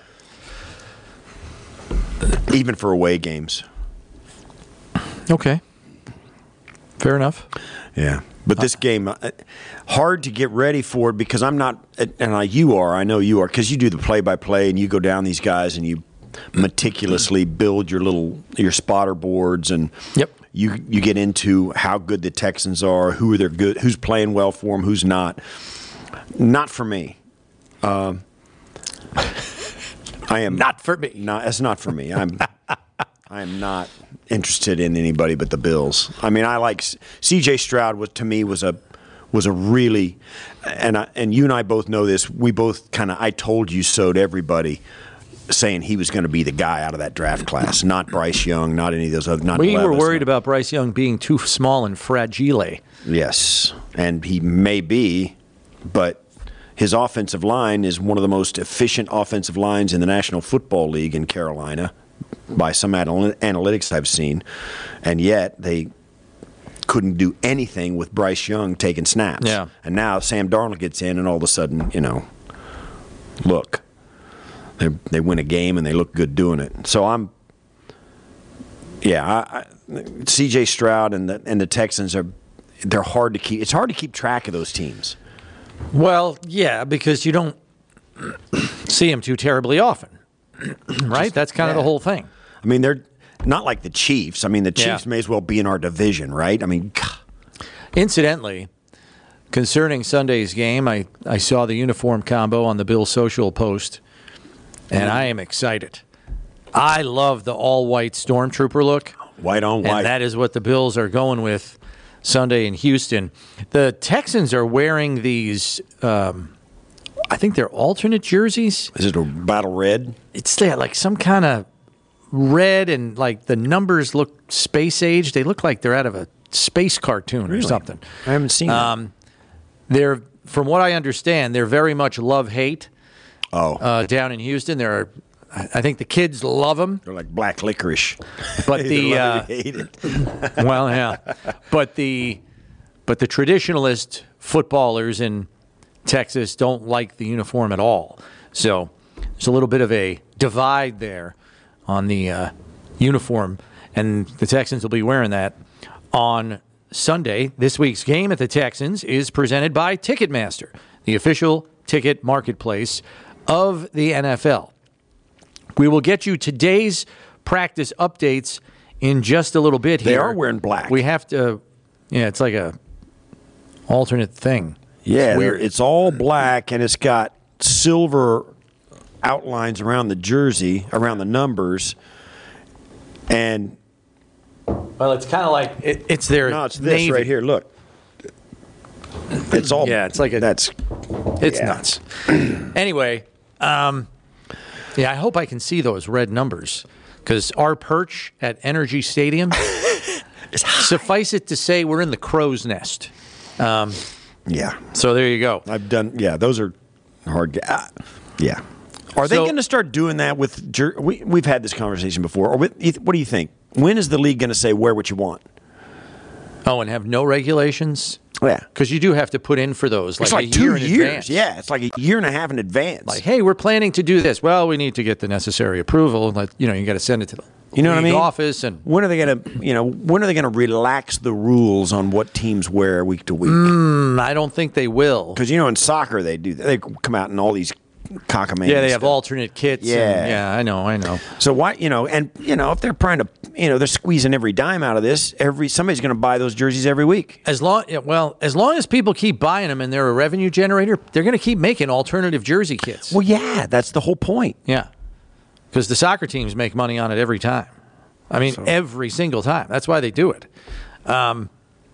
Even for away games. Okay. Fair enough. Yeah. But this game, uh, hard to get ready for it because I'm not, and I, you are, I know you are, because you do the play-by-play and you go down these guys and you meticulously build your little, your spotter boards and yep. you you get into how good the Texans are, who are they good, who's playing well for them, who's not. Not for me. Um, I am not for me. Not, that's not for me. I'm I am not interested in anybody but the Bills. I mean, I like C J Stroud. Was to me was a was a really, and I, and you and I both know this. We both kind of I told you so to everybody, saying he was going to be the guy out of that draft class, not Bryce Young, not any of those other. Not we Levis, were worried not, about Bryce Young being too small and fragile. Yes, and he may be, but his offensive line is one of the most efficient offensive lines in the National Football League in Carolina, by some anal- analytics I've seen, and yet they couldn't do anything with Bryce Young taking snaps. Yeah. And now Sam Darnold gets in, and all of a sudden, you know, look, they they win a game and they look good doing it. So I'm, yeah, I, I, C J Stroud and the and the Texans are they're hard to keep. It's hard to keep track of those teams. Well, yeah, because you don't see them too terribly often. Right? Just, That's kind yeah. of the whole thing. I mean, they're not like the Chiefs. I mean, the Chiefs yeah. may as well be in our division, right? I mean, incidentally, concerning Sunday's game, I, I saw the uniform combo on the Bill Social post, and I am excited. I love the all-white Stormtrooper look. White on white. And that is what the Bills are going with Sunday in Houston. The Texans are wearing these... Um, I think they're alternate jerseys. Is it a battle red? It's like some kind of red, and like the numbers look space age. They look like they're out of a space cartoon really? or something. I haven't seen um, that. They're, from what I understand, they're very much love-hate. Oh, uh, down in Houston, there are. I think the kids love them. They're like black licorice, but the uh, hate it. well, yeah, but the but the traditionalist footballers in Texas don't like the uniform at all. So there's a little bit of a divide there on the uh, uniform, and the Texans will be wearing that on Sunday. This week's game at the Texans is presented by Ticketmaster, the official ticket marketplace of the N F L. We will get you today's practice updates in just a little bit here. They are wearing black. We have to, yeah, it's like a alternate thing. Yeah, it's, it's all black, and it's got silver outlines around the jersey, around the numbers, and well, it's kind of like it, it's their no, it's this navy. right here. Look, it's all yeah, it's like a that's it's yeah. nuts. Anyway, um, yeah, I hope I can see those red numbers because our perch at Energy Stadium. Suffice it to say, we're in the crow's nest. Um, Yeah. So there you go. I've done. Yeah, those are hard. Uh, yeah. Are they So- going to start doing that with? Jer- we we've had this conversation before. Or with, what do you think? When is the league going to say wear what you want? Oh, and have no regulations? Yeah, because you do have to put in for those. Like it's like a two year in years. advance. Yeah, it's like a year and a half in advance. Like, hey, we're planning to do this. Well, we need to get the necessary approval. Like, you know, you got to send it to the you know what I league mean? office. And when are they going to? You know, when are they going to relax the rules on what teams wear week to week? Mm, I don't think they will. Because you know, in soccer they do. They come out in all these cockamamie. Yeah, they have stuff. alternate kits. Yeah, and, yeah, I know, I know. So why, you know, and you know, if they're trying to, you know, they're squeezing every dime out of this. Every somebody's going to buy those jerseys every week. As long, well, as long as people keep buying them and they're a revenue generator, they're going to keep making alternative jersey kits. Well, yeah, that's the whole point. Yeah, because the soccer teams make money on it every time. I mean, so. every single time. That's why they do it. Um,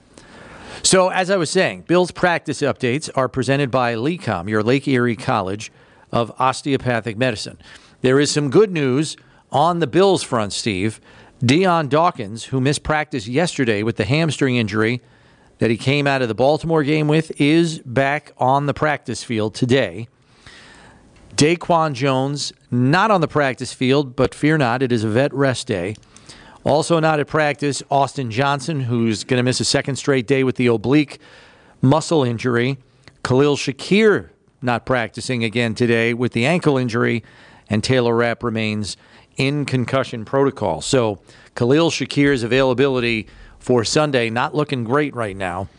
so, as I was saying, Bill's practice updates are presented by LECOM, your Lake Erie College of Osteopathic Medicine. There is some good news on the Bills front, Steve. Dion Dawkins, who missed practice yesterday with the hamstring injury that he came out of the Baltimore game with, is back on the practice field today. Daquan Jones, not on the practice field, but fear not, it is a vet rest day. Also not at practice, Austin Johnson, who's going to miss a second straight day with the oblique muscle injury. Khalil Shakir not practicing again today with the ankle injury. And Taylor Rapp remains in concussion protocol. So Khalil Shakir's availability for Sunday not looking great right now.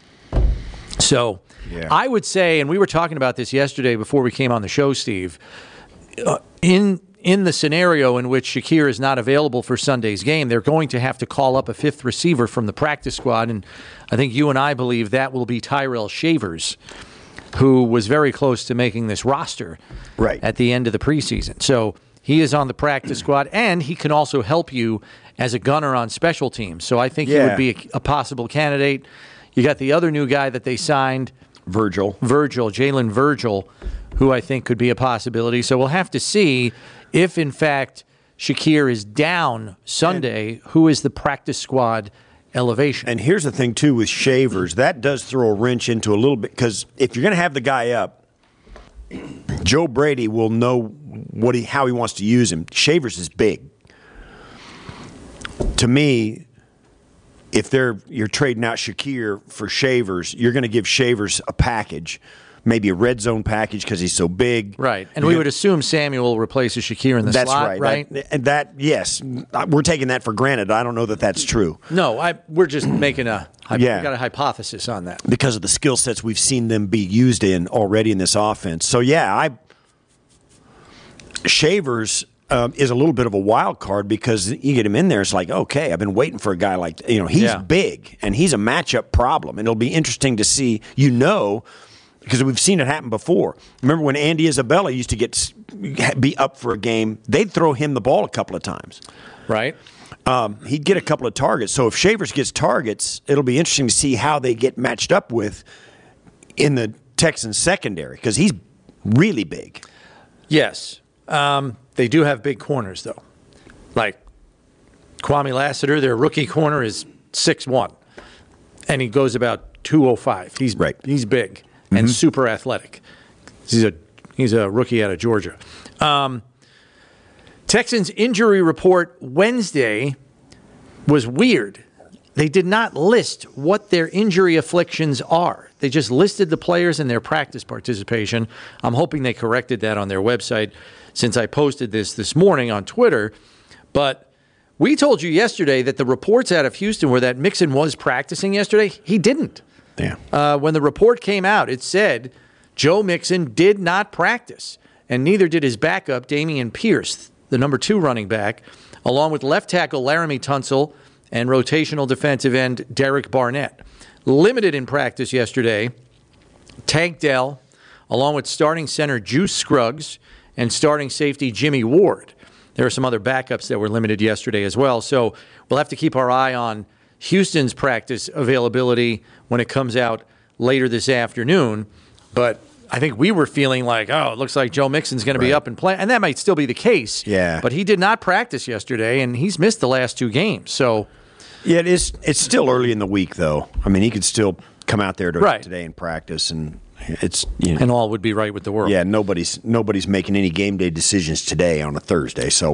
So yeah. I would say, and we were talking about this yesterday before we came on the show, Steve, uh, in in the scenario in which Shakir is not available for Sunday's game, they're going to have to call up a fifth receiver from the practice squad, and I think you and I believe that will be Tyrell Shavers, who was very close to making this roster right at the end of the preseason. So he is on the practice squad, and he can also help you as a gunner on special teams. So I think yeah. he would be a, a possible candidate. You got the other new guy that they signed, Virgil. Virgil, Jalen Virgil, who I think could be a possibility. So we'll have to see if, in fact, Shakir is down Sunday, and, who is the practice squad elevation. And here's the thing, too, with Shavers. That does throw a wrench into a little bit, because if you're going to have the guy up, Joe Brady will know what he how he wants to use him. Shavers is big. To me, if they're you're trading out Shakir for Shavers, you're going to give Shavers a package, maybe a red zone package because he's so big. Right. And we would assume Samuel replaces Shakir in the that's slot, right. right? That, that, yes. We're taking that for granted. I don't know that that's true. No, I, we're just making a, yeah. we got a hypothesis on that. Because of the skill sets we've seen them be used in already in this offense. So, yeah, I Shavers um, is a little bit of a wild card because you get him in there, it's like, okay, I've been waiting for a guy like, you know, he's Yeah. big and he's a matchup problem. And it'll be interesting to see, you know, because we've seen it happen before. Remember when Andy Isabella used to get be up for a game, they'd throw him the ball a couple of times. Right. Um, he'd get a couple of targets. So if Shavers gets targets, it'll be interesting to see how they get matched up with in the Texans secondary because he's really big. Yes. Um, they do have big corners, though. Like Kwame Lassiter, their rookie corner is six one, and he goes about two oh five. He's right. He's big and mm-hmm. super athletic. He's a he's a rookie out of Georgia. Um, Texans injury report Wednesday was weird. They did not list what their injury afflictions are. They just listed the players and their practice participation. I'm hoping they corrected that on their website since I posted this this morning on Twitter. But we told you yesterday that the reports out of Houston were that Mixon was practicing yesterday. He didn't. Yeah. Uh, when the report came out, it said Joe Mixon did not practice, and neither did his backup, Dameon Pierce, the number two running back, along with left tackle Laramie Tunsil and rotational defensive end Derek Barnett. Limited in practice yesterday, Tank Dell, along with starting center Juice Scruggs and starting safety Jimmy Ward. There are some other backups that were limited yesterday as well, so we'll have to keep our eye on Houston's practice availability when it comes out later this afternoon. But I think we were feeling like, oh, it looks like Joe Mixon's going to be up and play. And that might still be the case. Yeah. But he did not practice yesterday, and he's missed the last two games. So, yeah, it is. It's still early in the week, though. I mean, he could still come out there to, right. today and practice, and it's you know, and all would be right with the world. Yeah, nobody's nobody's making any game day decisions today on a Thursday. So,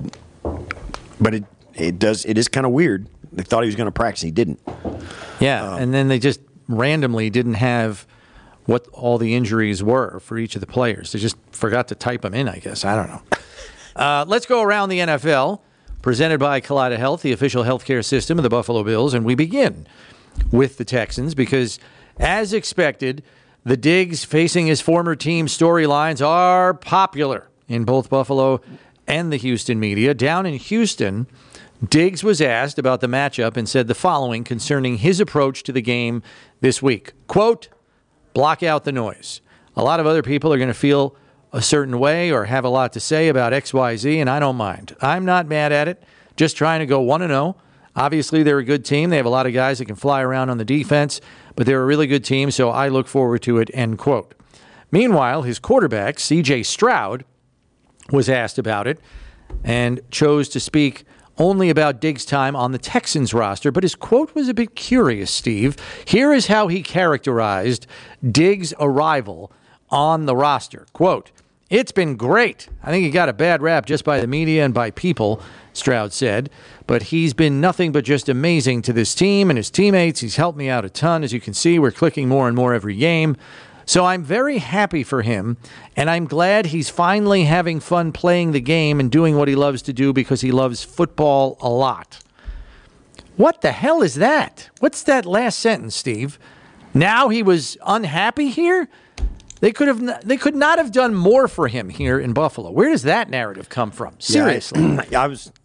but it it does it is kind of weird. They thought he was going to practice, he didn't. Yeah, um, and then they just randomly didn't have what all the injuries were for each of the players. They just forgot to type them in, I guess. I don't know. Uh, let's go around the N F L, presented by Kaleida Health, the official healthcare system of the Buffalo Bills, and we begin with the Texans because, as expected, the Diggs facing his former team storylines are popular in both Buffalo and the Houston media. Down in Houston, Diggs was asked about the matchup and said the following concerning his approach to the game this week. Quote, block out the noise. A lot of other people are going to feel a certain way or have a lot to say about X Y Z, and I don't mind. I'm not mad at it. Just trying to go one and oh. Obviously, they're a good team. They have a lot of guys that can fly around on the defense, but they're a really good team, so I look forward to it, end quote. Meanwhile, his quarterback, C J Stroud, was asked about it and chose to speak only about Diggs' time on the Texans roster, but his quote was a bit curious, Steve. Here is how he characterized Diggs' arrival on the roster. Quote, it's been great. I think he got a bad rap just by the media and by people, Stroud said, but he's been nothing but just amazing to this team and his teammates. He's helped me out a ton. As you can see, we're clicking more and more every game. So I'm very happy for him, and I'm glad he's finally having fun playing the game and doing what he loves to do because he loves football a lot. What the hell is that? What's that last sentence, Steve? Now he was unhappy here? They could have. They could not have done more for him here in Buffalo. Where does that narrative come from? Seriously, yeah, I, I was.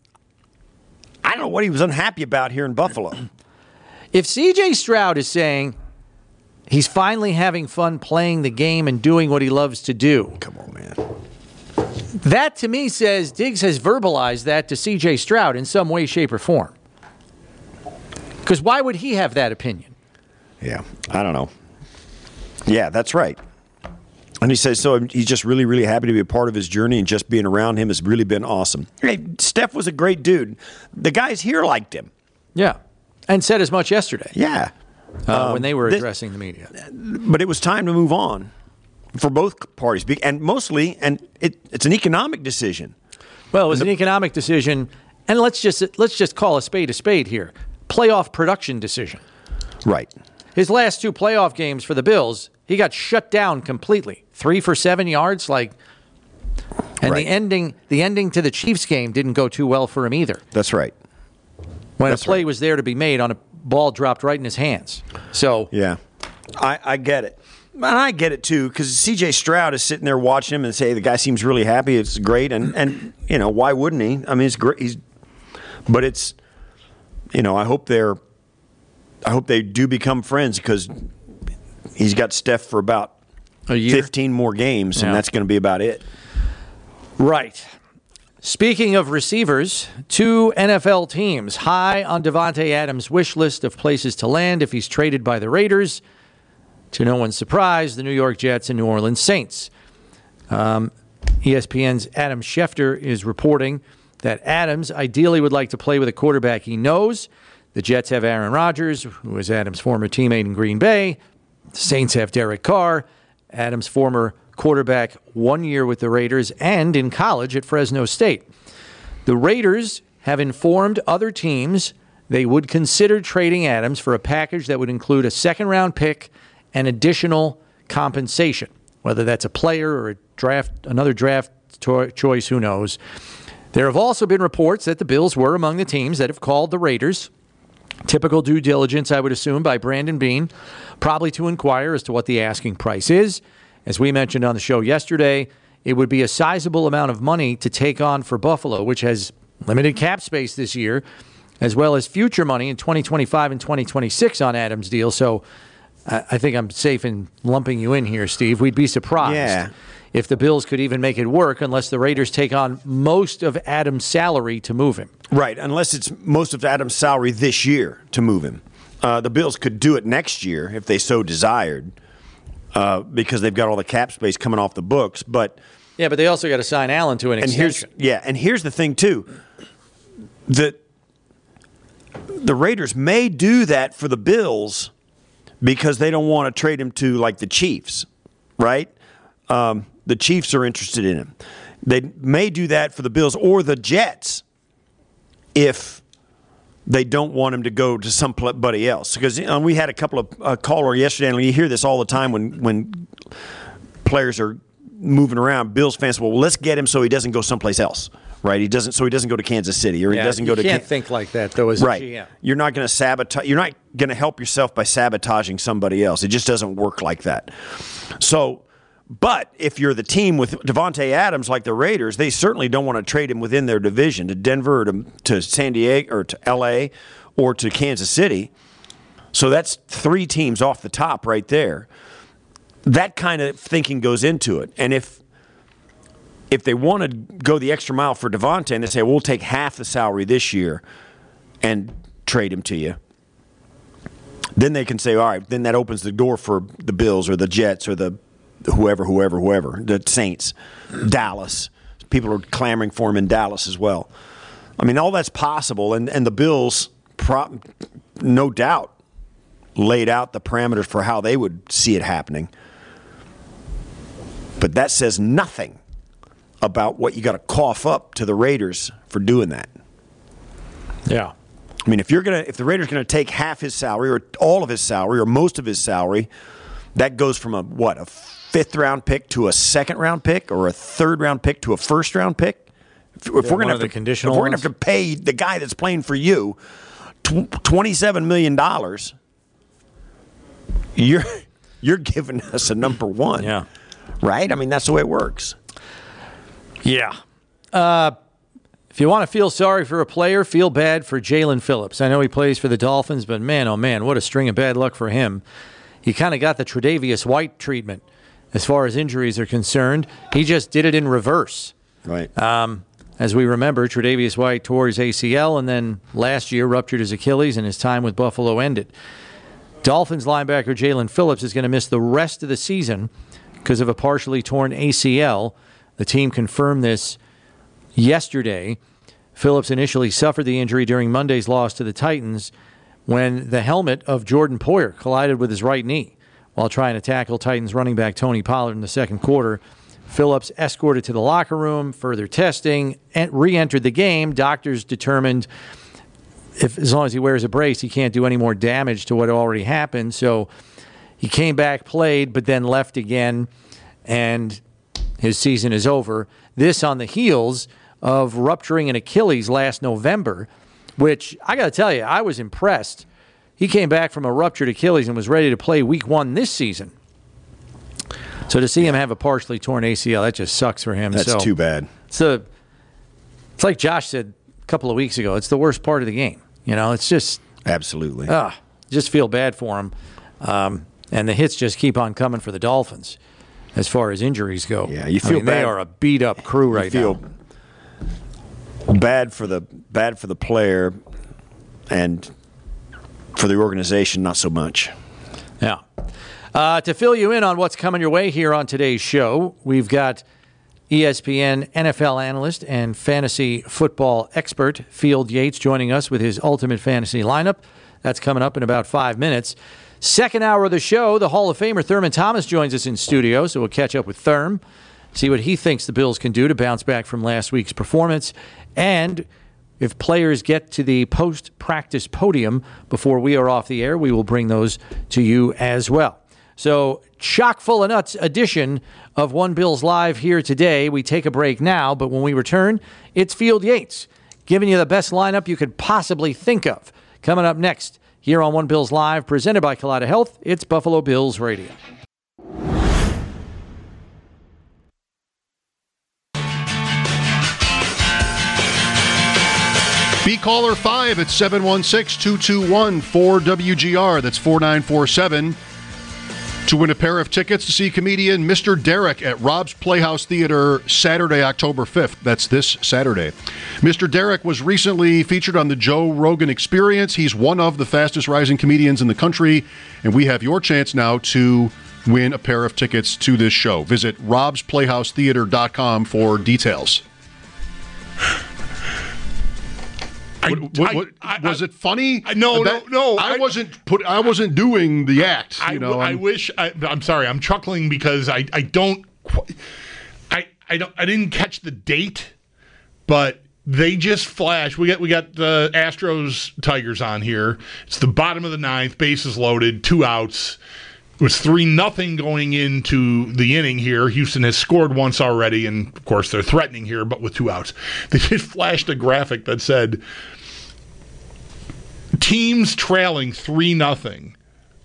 I don't know what he was unhappy about here in Buffalo. If C J Stroud is saying he's finally having fun playing the game and doing what he loves to do, come on, man. That to me says Diggs has verbalized that to C J Stroud in some way, shape, or form. Because why would he have that opinion? Yeah, I don't know. Yeah, that's right. And he says, so he's just really, really happy to be a part of his journey, and just being around him has really been awesome. Hey, Steph was a great dude. The guys here liked him. Yeah, and said as much yesterday. Yeah. Uh, Um, when they were this- addressing the media. But it was time to move on for both parties. Be- And mostly, and it, it's an economic decision. Well, it was an economic decision, and let's just let's just call a spade a spade here. Playoff production decision. Right. His last two playoff games for the Bills, he got shut down completely. Three for seven yards, like, and Right. the ending the ending to the Chiefs game didn't go too well for him either. That's right. When That's a play was there to be made on a ball dropped right in his hands. So Yeah, I, I get it. And I get it, too, because C J Stroud is sitting there watching him and say, the guy seems really happy. It's great. And, and you know, why wouldn't he? I mean, it's great. He's, but it's, you know, I hope they're, I hope they do become friends, because he's got Steph for about a year, fifteen more games, and Yeah. that's going to be about it. Right. Speaking of receivers, two N F L teams high on Davante Adams' wish list of places to land if he's traded by the Raiders. To no one's surprise, the New York Jets and New Orleans Saints. Um, E S P N's Adam Schefter is reporting that Adams ideally would like to play with a quarterback he knows. The Jets have Aaron Rodgers, who is Adams' former teammate in Green Bay. The Saints have Derek Carr, Adams' former quarterback, one year with the Raiders and in college at Fresno State. The Raiders have informed other teams they would consider trading Adams for a package that would include a second-round pick and additional compensation, whether that's a player or a draft, another draft to- choice, who knows. There have also been reports that the Bills were among the teams that have called the Raiders. Typical due diligence, I would assume, by Brandon Beane, probably to inquire as to what the asking price is. As we mentioned on the show yesterday, it would be a sizable amount of money to take on for Buffalo, which has limited cap space this year, as well as future money in twenty twenty-five and twenty twenty-six on Adams' deal. So I I think I'm safe in lumping you in here, Steve. We'd be surprised Yeah. if the Bills could even make it work unless the Raiders take on most of Adams' salary to move him. Right, unless it's most of Adams' salary this year to move him. Uh, the Bills could do it next year if they so desired, uh, because they've got all the cap space coming off the books. But Yeah, but they also got to sign Allen to an and extension. here's yeah, and here's the thing too, that the Raiders may do that for the Bills because they don't want to trade him to like the Chiefs, right? Um, the Chiefs are interested in him. They may do that for the Bills or the Jets if they don't want him to go to somebody else. Because you know, we had a couple of uh, caller yesterday, and you hear this all the time when when players are moving around. Bills fans say, well, let's get him so he doesn't go someplace else, right? He doesn't, so he doesn't go to Kansas City, or Yeah, he doesn't you go to. can't Can- think like that, though, as right. a G M. You're not going to sabotage. You're not going to help yourself by sabotaging somebody else. It just doesn't work like that. So, But if you're the team with Devontae Adams like the Raiders, they certainly don't want to trade him within their division to Denver or to, to San Diego or to L A or to Kansas City. So that's three teams off the top right there. That kind of thinking goes into it. And if if they want to go the extra mile for Devontae and they say, we'll take half the salary this year and trade him to you, then they can say, all right, then that opens the door for the Bills or the Jets or the whoever, whoever, whoever, the Saints, Dallas. People are clamoring for him in Dallas as well. I mean, all that's possible, and, and the Bills, pro- no doubt, laid out the parameters for how they would see it happening. But that says nothing about what you got to cough up to the Raiders for doing that. Yeah. I mean, if you're gonna, if the Raiders are going to take half his salary or all of his salary or most of his salary, that goes from a what a fifth round pick to a second round pick or a third round pick to a first round pick. If, if Yeah, we're going to have the to, conditional if we're going ones. to have to pay the guy that's playing for you twenty-seven million dollars, you're you're giving us a number one. Yeah. Right? I mean, that's the way it works. Yeah. Uh, if you want to feel sorry for a player, feel bad for Jalen Phillips. I know he plays for the Dolphins, but man, oh man, what a string of bad luck for him. He kind of got the Tre'Davious White treatment as far as injuries are concerned. He just did it in reverse. Right. Um, as we remember, Tre'Davious White tore his A C L and then last year ruptured his Achilles and his time with Buffalo ended. Dolphins linebacker Jalen Phillips is going to miss the rest of the season because of a partially torn A C L. The team confirmed this yesterday. Phillips initially suffered the injury during Monday's loss to the Titans when the helmet of Jordan Poyer collided with his right knee while trying to tackle Titans running back Tony Pollard in the second quarter. Phillips escorted to the locker room, further testing, and re-entered the game. Doctors determined if as long as he wears a brace, he can't do any more damage to what already happened. So he came back, played, but then left again, and his season is over. This on the heels of rupturing an Achilles last November, which I got to tell you, I was impressed. He came back from a ruptured Achilles and was ready to play week one this season. So to see him have a partially torn A C L, that just sucks for him. That's so too bad. It's, a, it's like Josh said a couple of weeks ago. It's the worst part of the game. You know, it's just... Absolutely. Ah, just feel bad for him. Um, and the hits just keep on coming for the Dolphins as far as injuries go. Yeah, you feel I mean, bad. They are a beat-up crew right you feel now. Bad for the bad for the player, and for the organization, not so much. Yeah. Uh, to fill you in on what's coming your way here on today's show, we've got E S P N N F L analyst and fantasy football expert Field Yates joining us with his ultimate fantasy lineup. That's coming up in about five minutes. Second hour of the show, the Hall of Famer Thurman Thomas joins us in studio, so we'll catch up with Thurm, see what he thinks the Bills can do to bounce back from last week's performance, and if players get to the post-practice podium before we are off the air, we will bring those to you as well. So, chock full of nuts edition of One Bills Live here today. We take a break now, but when we return, it's Field Yates giving you the best lineup you could possibly think of. Coming up next here on One Bills Live, presented by Kaleida Health, it's Buffalo Bills Radio. Be caller five at seven one six, two two one, four W G R. That's four nine four seven. To win a pair of tickets to see comedian Mister Derek at Rob's Playhouse Theater Saturday, October fifth. That's this Saturday. Mister Derek was recently featured on the Joe Rogan Experience. He's one of the fastest rising comedians in the country, and we have your chance now to win a pair of tickets to this show. Visit robs playhouse theater dot com for details. I, What, what, what, I, I, was it funny? I, no, That- no, no. I, wasn't put. I wasn't doing the act. I, You know, I I'm- wish. I, I'm sorry. I'm chuckling because I, I don't. qu- I, I don't. I didn't catch the date, but they just flashed. We got we got the Astros Tigers on here. It's the bottom of the ninth. Bases loaded. Two outs. It was three nothing going into the inning here. Houston has scored once already, and of course they're threatening here, but with two outs. They just flashed a graphic that said teams trailing three nothing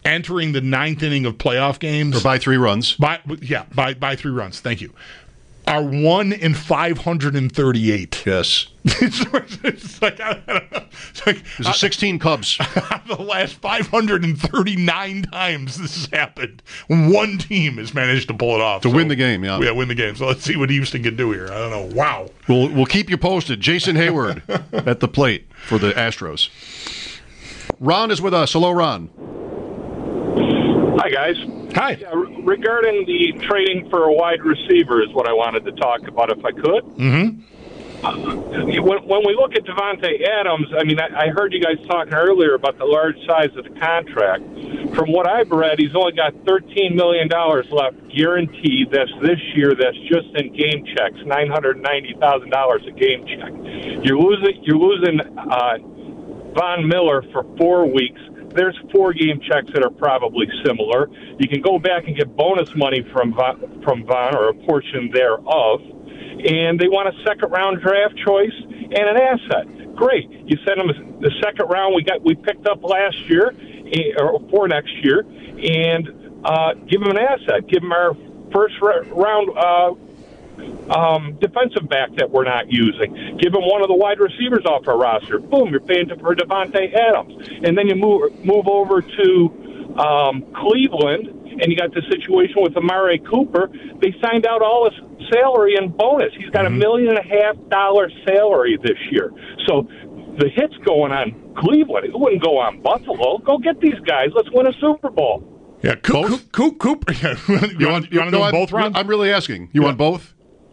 entering the ninth inning of playoff games. Or by three runs. By, yeah, by, by three runs. Thank you. Are one in five hundred thirty-eight. Yes. it's, it's like, I don't know. It's like, There's sixteen Cubs. The last five hundred thirty-nine times this has happened, one team has managed to pull it off. To so, win the game, yeah. Yeah, win the game. So let's see what Houston can do here. I don't know. Wow. We'll, we'll keep you posted. Jason Hayward at the plate for the Astros. Ron is with us. Hello, Ron. Hi, guys. Hi. Yeah, re- regarding the trading for a wide receiver is what I wanted to talk about if I could. Mm-hmm. Uh, when, when we look at Devontae Adams, I mean, I, I heard you guys talking earlier about the large size of the contract. From what I've read, he's only got thirteen million dollars left guaranteed. That's this year. That's just in game checks, nine hundred ninety thousand dollars a game check. You're losing, you're losing uh, Von Miller for four weeks. There's four game checks that are probably similar. You can go back and get bonus money from Von, from Von or a portion thereof. And they want a second round draft choice and an asset. Great. You send them the second round we got we picked up last year or for next year, and uh, give them an asset. Give them our first round uh, um, defensive back that we're not using. Give them one of the wide receivers off our roster. Boom, you're paying for Devontae Adams, and then you move move over to um, Cleveland. And you got the situation with Amari Cooper. They signed out all his salary and bonus. He's got a million and a half dollar salary this year. So the hit's going on Cleveland. It wouldn't go on Buffalo. Go get these guys. Let's win a Super Bowl. Yeah, Coop, Coop, Cooper. you want, you want to no, do I'm, both, Ron? I'm really asking. You yeah. want both?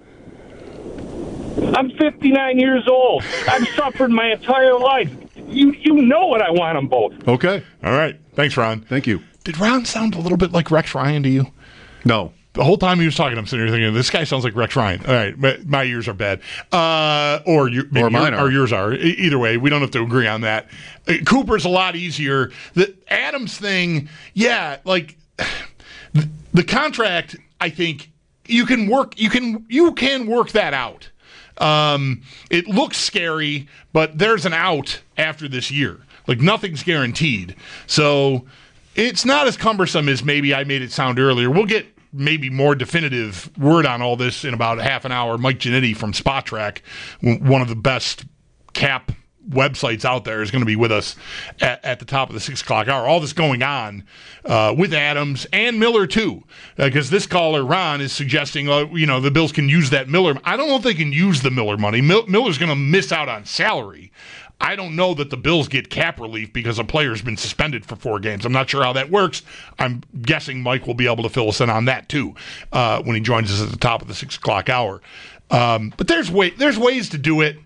I'm fifty-nine years old. I've suffered my entire life. You you know what I want them both. Okay. All right. Thanks, Ron. Thank you. Did Ron sound a little bit like Rex Ryan to you? No. The whole time he was talking, I'm sitting here thinking, this guy sounds like Rex Ryan. All right, my, my ears are bad. Uh, or you, or mine are. Or yours are. E- either way, we don't have to agree on that. Uh, Cooper's a lot easier. The Adams thing, yeah, like the, the contract, I think you can work, you can, you can work that out. Um, it looks scary, but there's an out after this year. Like nothing's guaranteed. So it's not as cumbersome as maybe I made it sound earlier. We'll get maybe more definitive word on all this in about half an hour. Mike Giannetti from SpotTrack, one of the best cap websites out there, is going to be with us at, at the top of the six o'clock hour. All this going on uh, with Adams and Miller too, because uh, this caller Ron is suggesting, uh, you know, the Bills can use that Miller. I don't know if they can use the Miller money. Mil- Miller's going to miss out on salary. I don't know that the Bills get cap relief because a player's been suspended for four games. I'm not sure how that works. I'm guessing Mike will be able to fill us in on that too uh, when he joins us at the top of the six o'clock hour. Um, but there's way there's ways to do it.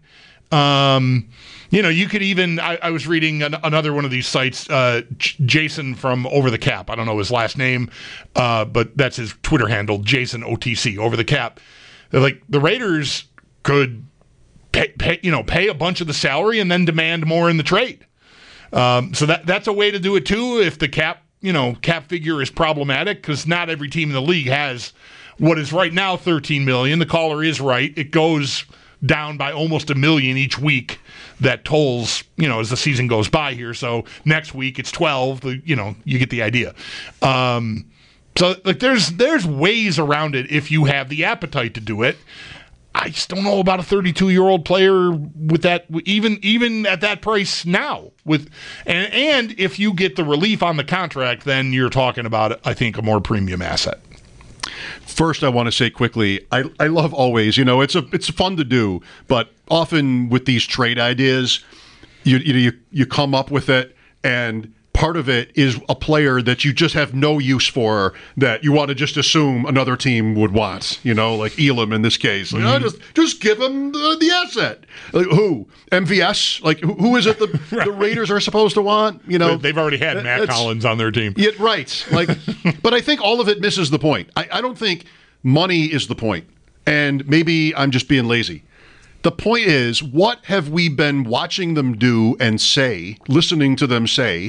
Um, you know, you could even. I, I was reading an, another one of these sites. Uh, J- Jason from Over the Cap. I don't know his last name, uh, but that's his Twitter handle. Jason O T C Over the Cap. They're like the Raiders could. Pay, pay, you know, pay a bunch of the salary and then demand more in the trade. Um, so that that's a way to do it too. If the cap, you know, cap figure is problematic, because not every team in the league has what is right now thirteen million. The caller is right; it goes down by almost a million each week. That tolls, you know, as the season goes by here. So next week it's twelve. You know, you get the idea. Um, so like, there's there's ways around it if you have the appetite to do it. I just don't know about a thirty-two-year-old player with that, even even at that price now. With and and if you get the relief on the contract, then you're talking about, I think, a more premium asset. First, I want to say quickly, I, I love always, you know, it's a it's fun to do, but often with these trade ideas, you you you come up with it, and part of it is a player that you just have no use for, that you want to just assume another team would want, you know, like Elam in this case. Like, mm-hmm. oh, just just give him the, the asset. Like, who? M V S? Like, who, who is it the, right. the Raiders are supposed to want? You know, they've already had Matt Collins on their team. Yeah, right. Like, but I think all of it misses the point. I, I don't think money is the point, and maybe I'm just being lazy. The point is, what have we been watching them do and say, listening to them say,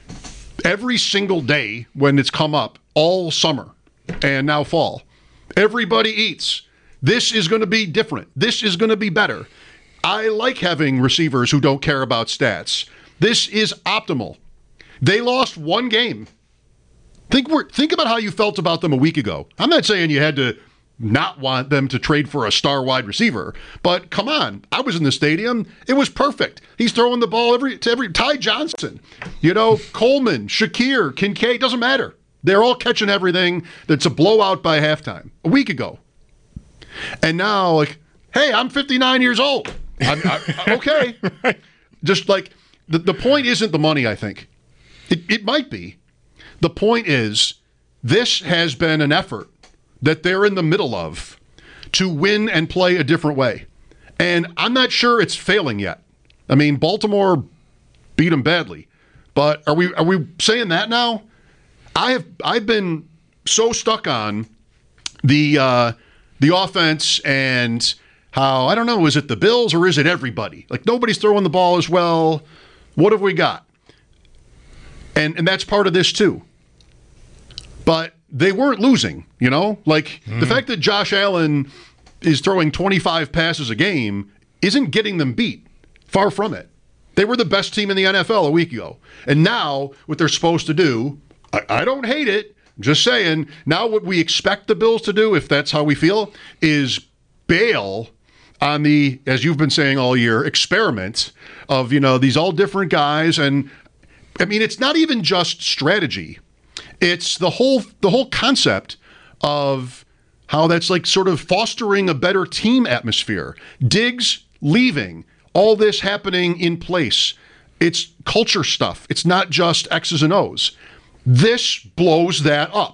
every single day when it's come up all summer and now fall? Everybody eats. This is going to be different. This is going to be better. I like having receivers who don't care about stats. This is optimal. They lost one game. Think we're, think about how you felt about them a week ago. I'm not saying you had to not want them to trade for a star wide receiver, but come on. I was in the stadium. It was perfect. He's throwing the ball every to every Ty Johnson, you know, Coleman, Shakir, Kincaid, doesn't matter. They're all catching everything. That's a blowout by halftime a week ago. And now, like, hey, I'm fifty-nine years old. I'm, I, okay. Just like, the, the point isn't the money, I think. It, it might be. The point is, this has been an effort that they're in the middle of to win and play a different way. And I'm not sure it's failing yet. I mean, Baltimore beat them badly. But are we are we saying that now? I have I've been so stuck on the uh, the offense and how, I don't know, is it the Bills or is it everybody? Like, nobody's throwing the ball as well. What have we got? And and that's part of this too. But they weren't losing, you know? Like, mm. the fact that Josh Allen is throwing twenty-five passes a game isn't getting them beat. Far from it. They were the best team in the N F L a week ago. And now, what they're supposed to do, I, I don't hate it, just saying, now what we expect the Bills to do, if that's how we feel, is bail on the, as you've been saying all year, experiment of, you know, these all different guys. And, I mean, it's not even just strategy. It's the whole the whole concept of how that's like sort of fostering a better team atmosphere. Diggs leaving, all this happening in place. It's culture stuff. It's not just X's and O's. This blows that up.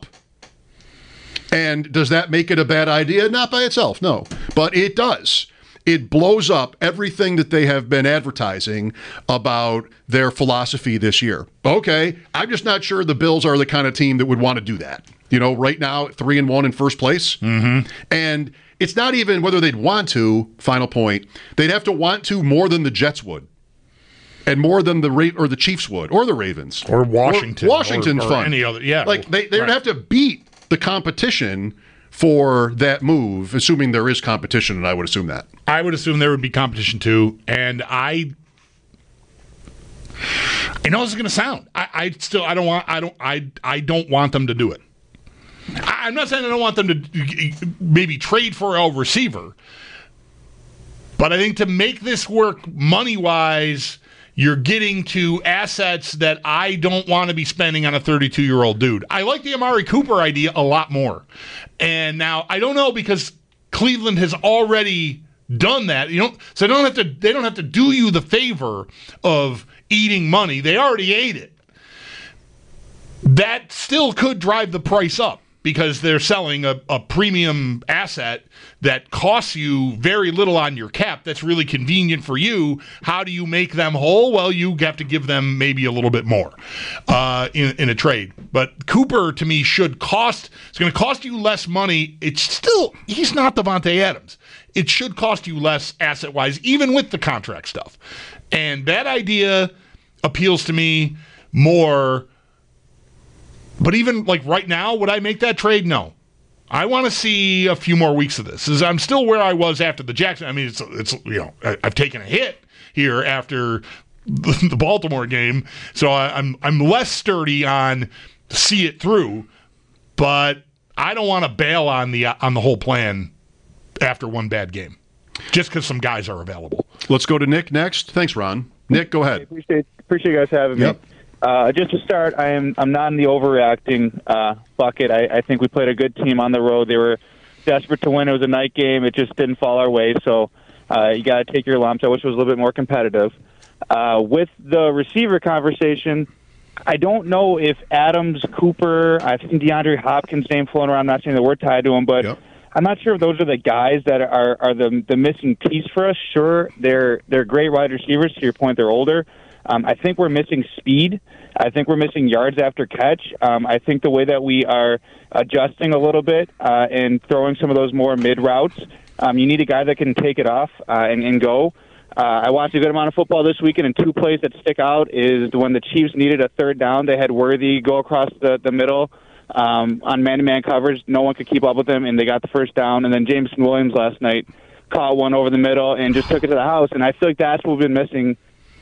And does that make it a bad idea? Not by itself, no. But it does. It blows up everything that they have been advertising about their philosophy this year. Okay, I'm just not sure the Bills are the kind of team that would want to do that. You know, right now, three and one in first place. Mm-hmm. And it's not even whether they'd want to, final point, they'd have to want to more than the Jets would. And more than the Ra- or the Chiefs would, or the Ravens. Or Washington. Or Washington's or, or fun. Any other, yeah. Like, they, they'd right. have to beat the competition for that move, assuming there is competition, and I would assume that. I would assume there would be competition too, and I, I know this is going to sound. I, I still, I don't want, I don't, I, I don't want them to do it. I, I'm not saying I don't want them to maybe trade for a receiver, but I think to make this work money wise, you're getting to assets that I don't want to be spending on a thirty-two-year-old dude. I like the Amari Cooper idea a lot more. And now, I don't know, because Cleveland has already done that. You don't, so they don't have to they don't have to do you the favor of eating money. They already ate it. That still could drive the price up, because they're selling a, a premium asset that costs you very little on your cap. That's really convenient for you. How do you make them whole? Well, you have to give them maybe a little bit more uh, in, in a trade. But Cooper, to me, should cost, it's going to cost you less money. It's still, he's not Davante Adams. It should cost you less asset-wise, even with the contract stuff. And that idea appeals to me more. But even like right now, would I make that trade? No. I want to see a few more weeks of this. As I'm still where I was after the Jackson. I mean, it's it's you know I, I've taken a hit here after the, the Baltimore game, so I, I'm I'm less sturdy on see it through. But I don't want to bail on the on the whole plan after one bad game, just because some guys are available. Let's go to Nick next. Thanks, Ron. Nick, go ahead. Appreciate appreciate you guys having yep. me. Uh, just to start, I am I'm not in the overreacting uh, bucket. I, I think we played a good team on the road. They were desperate to win. It was a night game. It just didn't fall our way. So uh, you got to take your lumps. I wish it was a little bit more competitive. Uh, with the receiver conversation, I don't know if Adams, Cooper, I've seen DeAndre Hopkins' name floating around. I'm not saying that we're tied to him, but yep. I'm not sure if those are the guys that are, are the the missing piece for us. Sure, they're they're great wide receivers. To your point, they're older. Um, I think we're missing speed. I think we're missing yards after catch. Um, I think the way that we are adjusting a little bit uh, and throwing some of those more mid routes, um, you need a guy that can take it off uh, and, and go. Uh, I watched a good amount of football this weekend, and two plays that stick out is when the Chiefs needed a third down. They had Worthy go across the, the middle um, on man-to-man coverage. No one could keep up with him, and they got the first down. And then Jameson Williams last night caught one over the middle and just took it to the house. And I feel like that's what we've been missing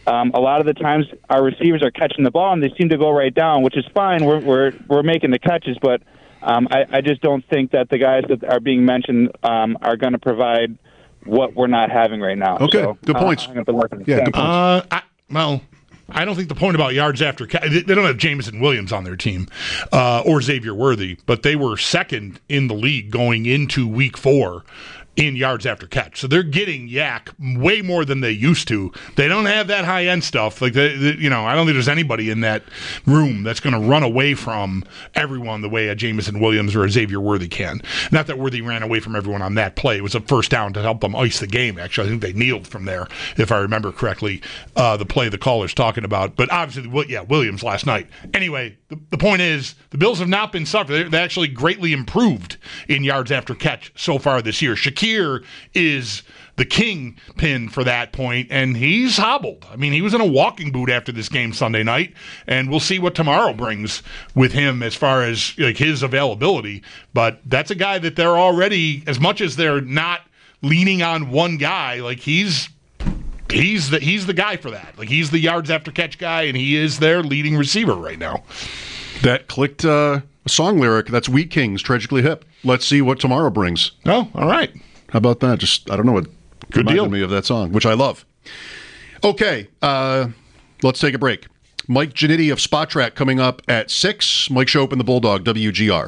Um, a lot of the times, our receivers are catching the ball and they seem to go right down, which is fine. We're we're we're making the catches, but um, I, I just don't think that the guys that are being mentioned um, are going to provide what we're not having right now. Okay, so, good uh, points. I'm gonna be Yeah, good points. Uh, I, well, I don't think the point about yards after catch, they don't have Jameson Williams on their team uh, or Xavier Worthy, but they were second in the league going into week four in yards after catch. So they're getting yak way more than they used to. They don't have that high-end stuff. Like, they, they, you know, I don't think there's anybody in that room that's going to run away from everyone the way a Jameson Williams or a Xavier Worthy can. Not that Worthy ran away from everyone on that play. It was a first down to help them ice the game, actually. I think they kneeled from there, if I remember correctly, uh, the play the caller's talking about. But obviously, well, yeah, Williams last night. Anyway, the, the point is, the Bills have not been suffering. They actually greatly improved in yards after catch so far this year. Shakir is the kingpin for that point, and he's hobbled. I mean, he was in a walking boot after this game Sunday night, and we'll see what tomorrow brings with him as far as like his availability. But that's a guy that they're already, as much as they're not leaning on one guy, like he's he's the he's the guy for that. Like he's the yards after catch guy, and he is their leading receiver right now. That clicked uh, a song lyric. That's Wheat Kings, Tragically Hip. Let's see what tomorrow brings. Oh, all right. How about that? Just, I don't know what Good reminded deal. me of that song, which I love. Okay, uh, let's take a break. Mike Giannitti of Spot Track coming up at six. Mike Shope and the Bulldog, W G R.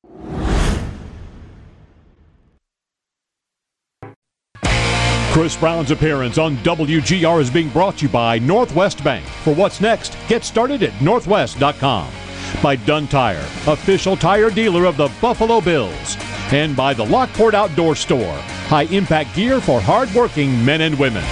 Chris Brown's appearance on W G R is being brought to you by Northwest Bank. For what's next, get started at northwest dot com. By Dunn Tire, official tire dealer of the Buffalo Bills. And by the Lockport Outdoor Store, high-impact gear for hard-working men and women.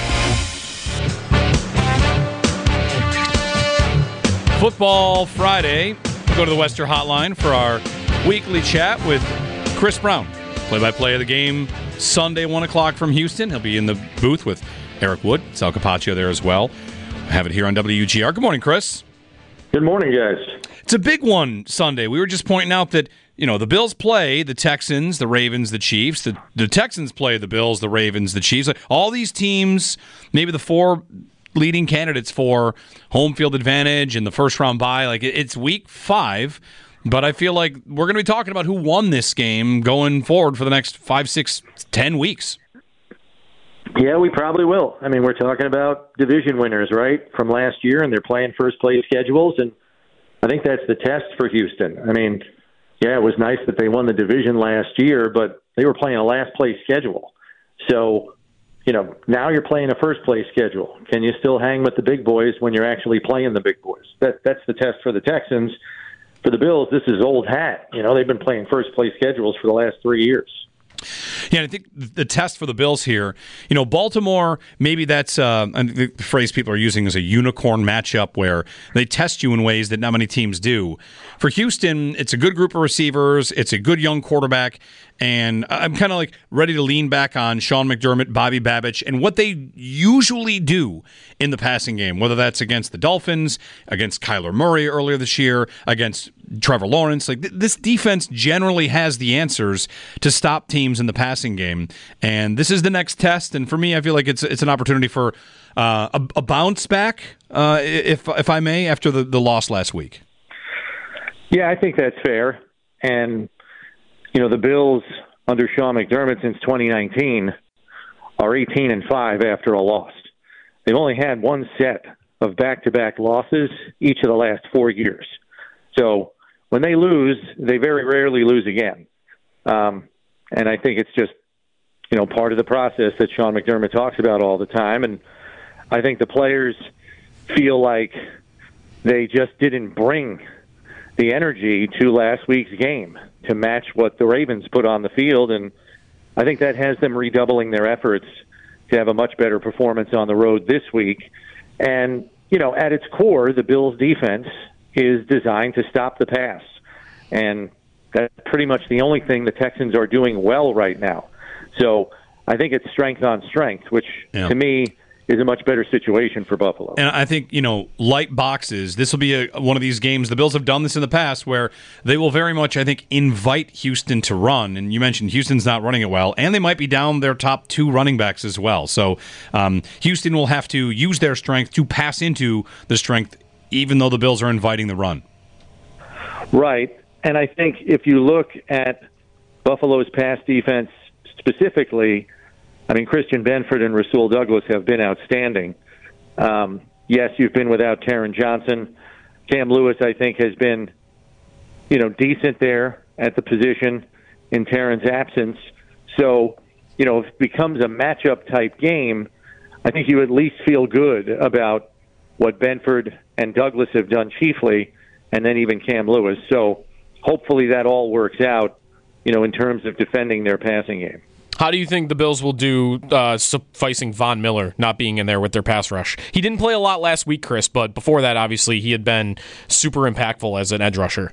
Football Friday. Go to the Western Hotline for our weekly chat with Chris Brown. Play-by-play of the game Sunday, one o'clock from Houston. He'll be in the booth with Eric Wood, Sal Capaccio there as well. I have it here on W G R. Good morning, Chris. Good morning, guys. It's a big one Sunday. We were just pointing out that, you know, the Bills play the Texans, the Ravens, the Chiefs. The, the Texans play the Bills, the Ravens, the Chiefs. All these teams, maybe the four leading candidates for home field advantage and the first round bye. Like, it's week five, but I feel like we're going to be talking about who won this game going forward for the next five, six, ten weeks. Yeah, we probably will. I mean, we're talking about division winners, right, from last year, and they're playing first-place schedules, and I think that's the test for Houston. I mean, yeah, it was nice that they won the division last year, but they were playing a last-place schedule. So, you know, now you're playing a first-place schedule. Can you still hang with the big boys when you're actually playing the big boys? That That's the test for the Texans. For the Bills, this is old hat. You know, they've been playing first-place schedules for the last three years. Yeah, I think the test for the Bills here, you know, Baltimore, maybe that's uh, the phrase people are using is a unicorn matchup where they test you in ways that not many teams do. For Houston, it's a good group of receivers, it's a good young quarterback, and I'm kind of like ready to lean back on Sean McDermott, Bobby Babich, and what they usually do in the passing game, whether that's against the Dolphins, against Kyler Murray earlier this year, against Trevor Lawrence. Like th- this defense generally has the answers to stop teams in the passing game, and this is the next test. And for me, I feel like it's it's an opportunity for uh, a, a bounce back, uh, if if I may, after the, the loss last week. Yeah, I think that's fair. And you know, the Bills under Sean McDermott since twenty nineteen are eighteen and five after a loss. They've only had one set of back-to-back losses each of the last four years. So when they lose, they very rarely lose again. Um, and I think it's just, you know, part of the process that Sean McDermott talks about all the time. And I think the players feel like they just didn't bring the energy to last week's game to match what the Ravens put on the field. And I think that has them redoubling their efforts to have a much better performance on the road this week. And, you know, at its core, the Bills' defense is designed to stop the pass. And that's pretty much the only thing the Texans are doing well right now. So I think it's strength on strength, which yeah. to me is a much better situation for Buffalo. And I think, you know, light boxes, this will be a, one of these games. The Bills have done this in the past where they will very much, I think, invite Houston to run. And you mentioned Houston's not running it well, and they might be down their top two running backs as well. So um, Houston will have to use their strength to pass into the strength, even though the Bills are inviting the run. Right. And I think if you look at Buffalo's pass defense specifically, I mean, Christian Benford and Rasul Douglas have been outstanding. Um, yes, you've been without Taron Johnson. Cam Lewis, I think, has been, you know, decent there at the position in Taron's absence. So, you know, if it becomes a matchup-type game, I think you at least feel good about what Benford and Douglas have done chiefly, and then even Cam Lewis. So hopefully that all works out, you know, in terms of defending their passing game. How do you think the Bills will do uh, sufficing Von Miller not being in there with their pass rush? He didn't play a lot last week, Chris, but before that, obviously, he had been super impactful as an edge rusher.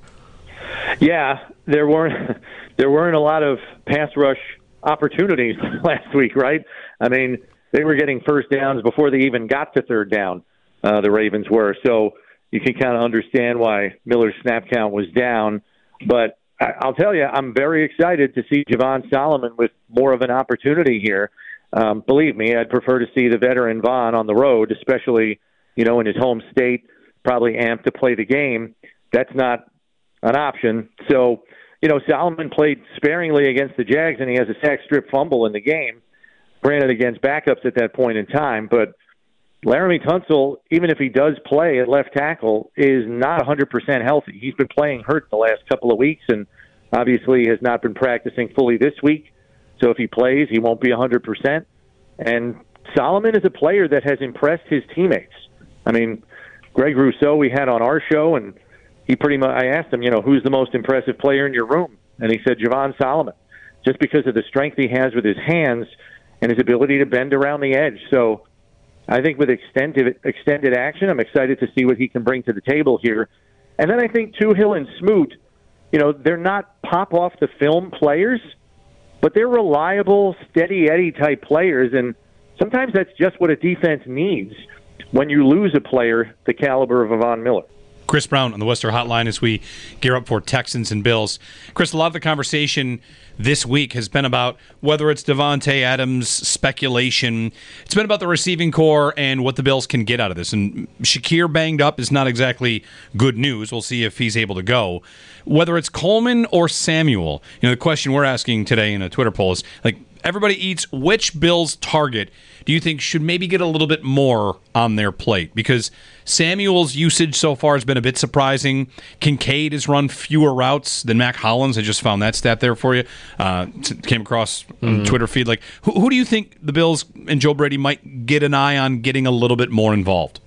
Yeah, there weren't there weren't a lot of pass rush opportunities last week, right? I mean, they were getting first downs before they even got to third down, uh, the Ravens were. So you can kind of understand why Miller's snap count was down. But I'll tell you, I'm very excited to see Javon Solomon with more of an opportunity here. Um, believe me, I'd prefer to see the veteran Von on the road, especially, you know, in his home state, probably amped to play the game. That's not an option. So, you know, Solomon played sparingly against the Jags, and he has a sack strip fumble in the game, granted against backups at that point in time. But Laramie Tunsil, even if he does play at left tackle, is not one hundred percent healthy. He's been playing hurt the last couple of weeks and obviously has not been practicing fully this week. So if he plays, he won't be one hundred percent. And Solomon is a player that has impressed his teammates. I mean, Greg Rousseau we had on our show, and he pretty much, I asked him, you know, who's the most impressive player in your room? And he said Javon Solomon, just because of the strength he has with his hands and his ability to bend around the edge. So I think with extended extended action, I'm excited to see what he can bring to the table here. And then I think Tuhill and Smoot, you know, they're not pop-off-the-film players, but they're reliable, steady-eddy type players, and sometimes that's just what a defense needs when you lose a player the caliber of Von Miller. Chris Brown on the Worcester Hotline as we gear up for Texans and Bills. Chris, a lot of the conversation this week has been about whether it's Davante Adams speculation. It's been about the receiving core and what the Bills can get out of this. And Shakir banged up is not exactly good news. We'll see if he's able to go. Whether it's Coleman or Samuel, you know, the question we're asking today in a Twitter poll is, like, everybody eats, which Bills target do you think should maybe get a little bit more on their plate? Because Samuel's usage so far has been a bit surprising. Kincaid has run fewer routes than Mac Hollins. I just found that stat there for you. Uh, came across on Mm. Twitter feed. Like, who, who do you think the Bills and Joe Brady might get an eye on getting a little bit more involved?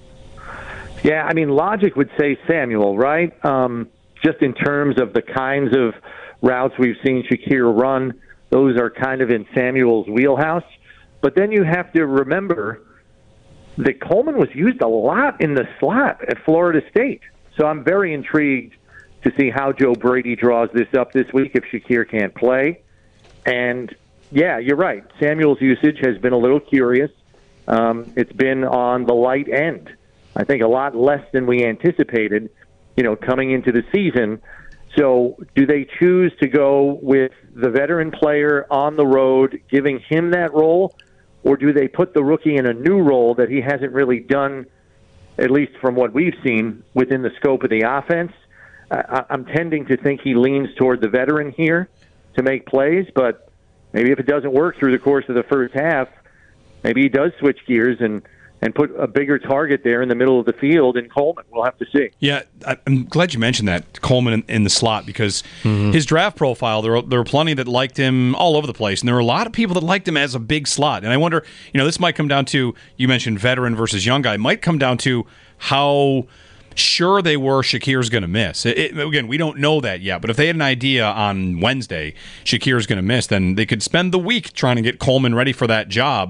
Yeah, I mean, logic would say Samuel, right? Um, just in terms of the kinds of routes we've seen Shakir run, those are kind of in Samuel's wheelhouse. But then you have to remember that Coleman was used a lot in the slot at Florida State. So I'm very intrigued to see how Joe Brady draws this up this week if Shakir can't play. And, yeah, you're right. Samuel's usage has been a little curious. Um, it's been on the light end. I think a lot less than we anticipated, you know, coming into the season. So do they choose to go with the veteran player on the road, giving him that role, or do they put the rookie in a new role that he hasn't really done, at least from what we've seen, within the scope of the offense? I- I'm tending to think he leans toward the veteran here to make plays, but maybe if it doesn't work through the course of the first half, maybe he does switch gears and and put a bigger target there in the middle of the field in Coleman. We'll have to see. Yeah, I'm glad you mentioned that, Coleman in, in the slot, because mm-hmm. his draft profile, there were, there were plenty that liked him all over the place, and there were a lot of people that liked him as a big slot. And I wonder, you know, this might come down to, you mentioned veteran versus young guy, it might come down to how sure they were Shakir's going to miss. It, it, again, we don't know that yet, but if they had an idea on Wednesday Shakir's going to miss, then they could spend the week trying to get Coleman ready for that job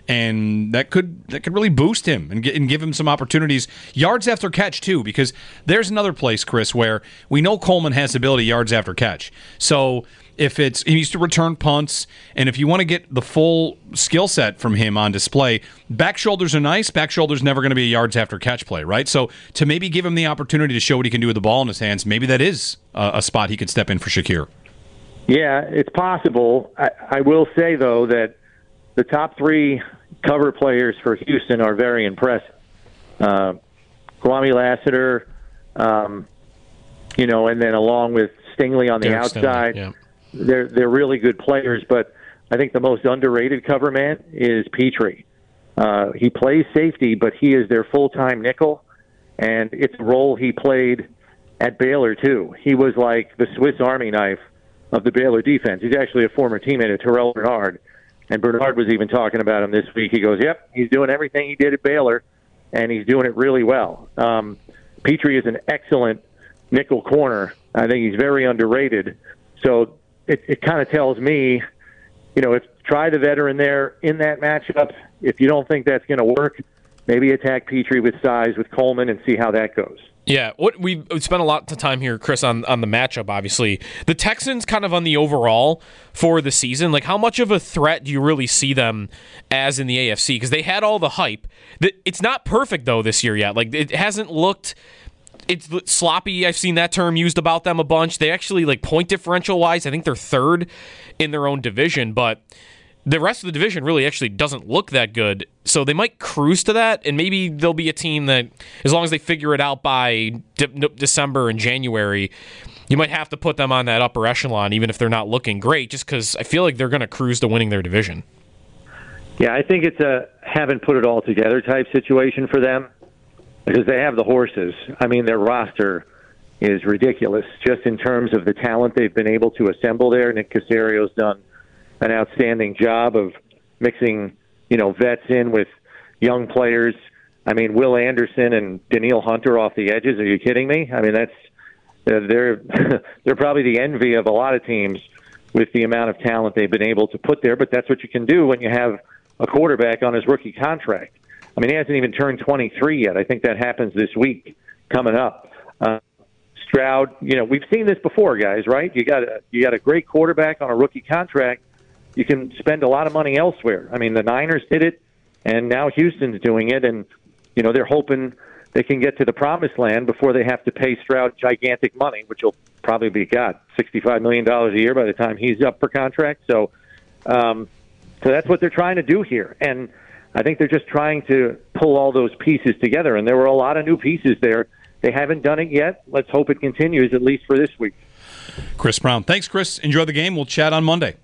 and that could that could really boost him and, get, and give him some opportunities. Yards after catch, too, because there's another place, Chris, where we know Coleman has ability yards after catch. So if it's he needs to return punts, and if you want to get the full skill set from him on display, back shoulders are nice. Back shoulders never going to be a yards after catch play, right? So to maybe give him the opportunity to show what he can do with the ball in his hands, maybe that is a, a spot he could step in for Shakir. Yeah, it's possible. I, I will say, though, that the top three cover players for Houston are very impressive. Uh, Kwame Lassiter, um, you know, and then along with Stingley on the Derek outside, Stingley, yeah. they're they're really good players. But I think the most underrated cover man is Petrie. Uh, he plays safety, but he is their full-time nickel, and it's a role he played at Baylor, too. He was like the Swiss Army knife of the Baylor defense. He's actually a former teammate of Terrell Bernard, and Bernard was even talking about him this week. He goes, yep, he's doing everything he did at Baylor, and he's doing it really well. Um, Petrie is an excellent nickel corner. I think he's very underrated. So it, it kind of tells me, you know, if try the veteran there in that matchup. If you don't think that's going to work, maybe attack Petrie with size with Coleman and see how that goes. Yeah, what we spent a lot of time here, Chris, on, on the matchup, obviously. The Texans kind of on the overall for the season, like how much of a threat do you really see them as in the A F C? Because they had all the hype. It's not perfect, though, this year yet. Like, it hasn't looked... It's sloppy. I've seen that term used about them a bunch. They actually, like, point differential-wise, I think they're third in their own division, but the rest of the division really actually doesn't look that good. So they might cruise to that, and maybe they'll be a team that, as long as they figure it out by de- December and January, you might have to put them on that upper echelon, even if they're not looking great, just because I feel like they're going to cruise to winning their division. Yeah, I think it's a haven't put it all together type situation for them because they have the horses. I mean, their roster is ridiculous just in terms of the talent they've been able to assemble there. Nick Caserio's done an outstanding job of mixing, you know, vets in with young players. I mean, Will Anderson and Daniil Hunter off the edges. Are you kidding me? I mean, that's uh, they're they're probably the envy of a lot of teams with the amount of talent they've been able to put there. But that's what you can do when you have a quarterback on his rookie contract. I mean, he hasn't even turned twenty-three yet. I think that happens this week coming up. Uh, Stroud, you know, we've seen this before, guys, right? You got a, you got a great quarterback on a rookie contract. You can spend a lot of money elsewhere. I mean, the Niners did it, and now Houston's doing it, and, you know, they're hoping they can get to the promised land before they have to pay Stroud gigantic money, which will probably be, God, sixty-five million dollars a year by the time he's up for contract. So, um, so that's what they're trying to do here. And I think they're just trying to pull all those pieces together, and there were a lot of new pieces there. They haven't done it yet. Let's hope it continues, at least for this week. Chris Brown. Thanks, Chris. Enjoy the game. We'll chat on Monday.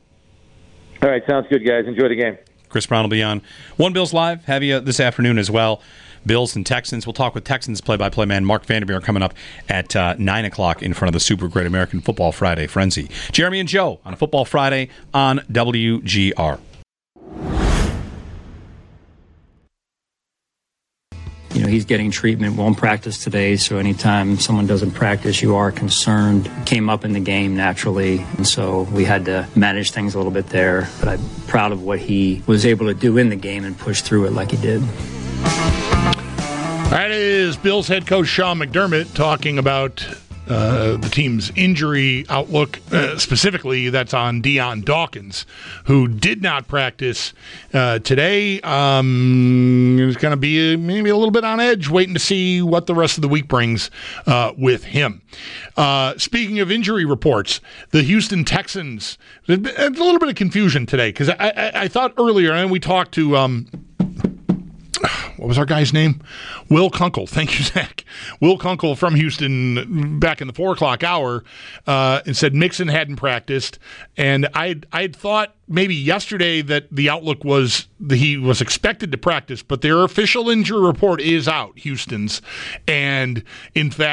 All right, sounds good, guys. Enjoy the game. Chris Brown will be on One Bills Live. Have you this afternoon as well. Bills and Texans. We'll talk with Texans play-by-play man Mark Vandermeer coming up at uh, nine o'clock in front of the Super Great American Football Friday frenzy. Jeremy and Joe on a Football Friday on W G R. You know, he's getting treatment, won't practice today, so anytime someone doesn't practice, you are concerned. Came up in the game naturally, and so we had to manage things a little bit there. But I'm proud of what he was able to do in the game and push through it like he did. That is Bills head coach Sean McDermott talking about uh, the team's injury outlook. Uh, specifically, that's on Deion Dawkins, who did not practice uh, today. Um, it's going to be maybe a little bit on edge, waiting to see what the rest of the week brings uh, with him. Uh, speaking of injury reports, the Houston Texans, a little bit of confusion today, because I, I, I thought earlier, and we talked to... Um, what was our guy's name? Will Kunkel. Thank you, Zach. Will Kunkel from Houston back in the four o'clock hour uh, and said Mixon hadn't practiced. And I I had thought maybe yesterday that the outlook was that he was expected to practice, but their official injury report is out, Houston's. And in fact,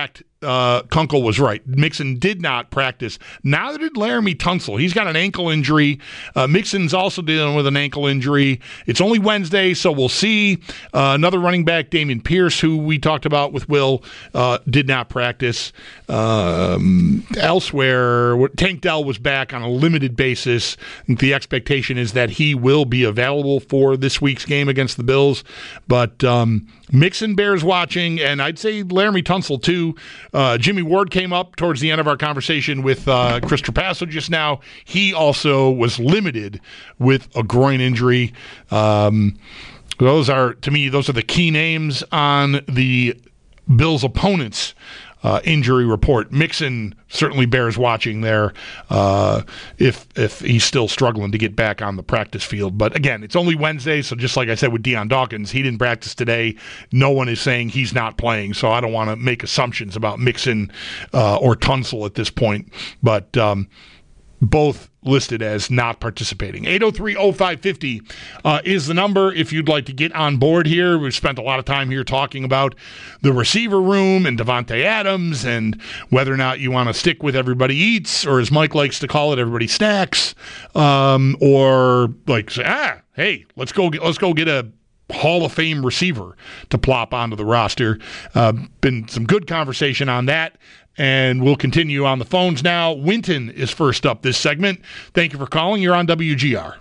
uh, Kunkel was right. Mixon did not practice. Neither did Laramie Tunsil. He's got an ankle injury. Uh, Mixon's also dealing with an ankle injury. It's only Wednesday, so we'll see. Uh, another running back, Damian Pierce, who we talked about with Will, uh, did not practice. Um, elsewhere, Tank Dell was back on a limited basis. The expectation is that he will be available for this week's game against the Bills. But um, Mixon bears watching, and I'd say Laramie Tunsil too. Uh, Jimmy Ward came up towards the end of our conversation with uh, Chris Trapasso just now. He also was limited with a groin injury. Um, those are, to me, those are the key names on the Bills' opponents' Uh, injury report. Mixon certainly bears watching there uh, if if he's still struggling to get back on the practice field. But again, it's only Wednesday, so just like I said with Deion Dawkins, he didn't practice today. No one is saying he's not playing, so I don't want to make assumptions about Mixon uh, or Tunsil at this point. But um, both listed as not participating. eight oh three oh five five oh uh, is the number if you'd like to get on board here. We've spent a lot of time here talking about the receiver room and Davante Adams and whether or not you want to stick with everybody eats, or as Mike likes to call it, everybody snacks, um, or like say, ah, hey, let's go get, let's go get a Hall of Fame receiver to plop onto the roster. Uh, been some good conversation on that. And we'll continue on the phones now. Winton is first up this segment. Thank you for calling. You're on W G R.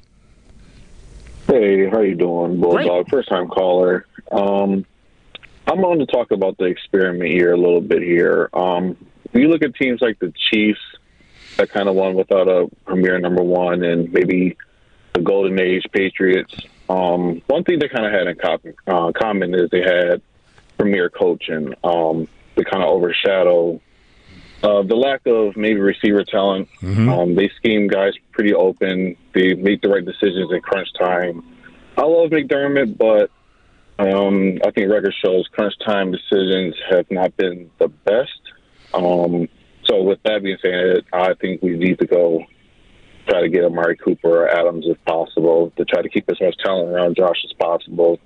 Hey, how you doing, Bulldog? First-time caller. Um, I'm on to talk about the experiment here a little bit here. Um, if you look at teams like the Chiefs that kind of won without a premier number one, and maybe the Golden Age Patriots, um, one thing they kind of had in com- uh, common is they had premier coaching. Um, they kind of overshadow Uh, the lack of maybe receiver talent. Mm-hmm. Um, they scheme guys pretty open. They make the right decisions in crunch time. I love McDermott, but um, I think record shows crunch time decisions have not been the best. Um, so with that being said, I think we need to go try to get Amari Cooper or Adams if possible to try to keep as much talent around Josh as possible.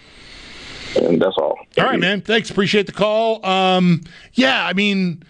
And that's all. All right, man. Thanks. Appreciate the call. Um, yeah, I mean,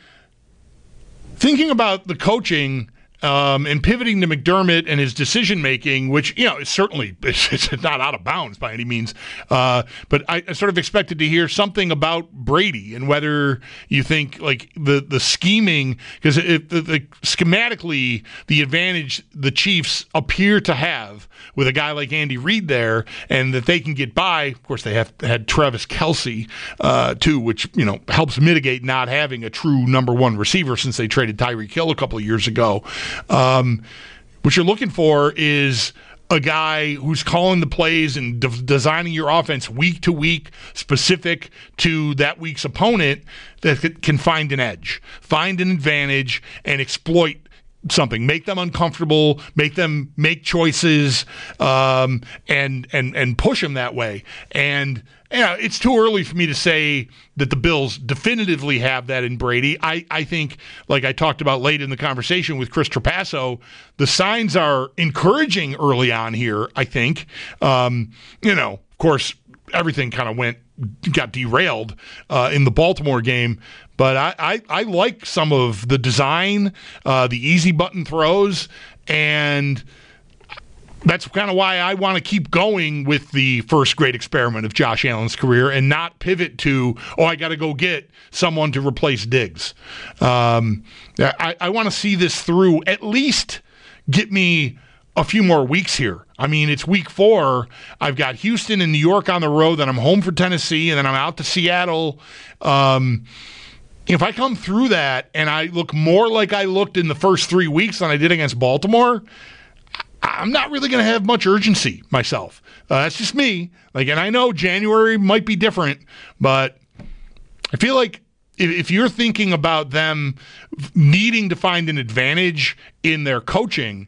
thinking about the coaching um, and pivoting to McDermott and his decision-making, which, you know, is certainly it's, it's not out of bounds by any means, uh, but I, I sort of expected to hear something about Brady and whether you think, like, the, the scheming, because the, the, schematically, the advantage the Chiefs appear to have with a guy like Andy Reid there, and that they can get by. Of course, they have had Travis Kelce, uh, too, which, you know, helps mitigate not having a true number one receiver since they traded Tyreek Hill a couple of years ago. Um, what you're looking for is a guy who's calling the plays and de- designing your offense week to week, specific to that week's opponent, that can find an edge, find an advantage, and exploit something, make them uncomfortable, make them make choices, um, and and and push them that way. And yeah, it's too early for me to say that the Bills definitively have that in Brady. I, I think, like I talked about late in the conversation with Chris Trapasso, the signs are encouraging early on here, I think. Um, you know, of course, everything kind of went, got derailed uh, in the Baltimore game. But I, I, I like some of the design, uh, the easy button throws, and that's kind of why I want to keep going with the first great experiment of Josh Allen's career and not pivot to, oh, I got to go get someone to replace Diggs. Um, I, I want to see this through, at least get me a few more weeks here. I mean, it's week four. I've got Houston and New York on the road, then I'm home for Tennessee, and then I'm out to Seattle. Um, if I come through that and I look more like I looked in the first three weeks than I did against Baltimore, I'm not really going to have much urgency myself. Uh, that's just me. Like, and I know January might be different, but I feel like if, if you're thinking about them needing to find an advantage in their coaching,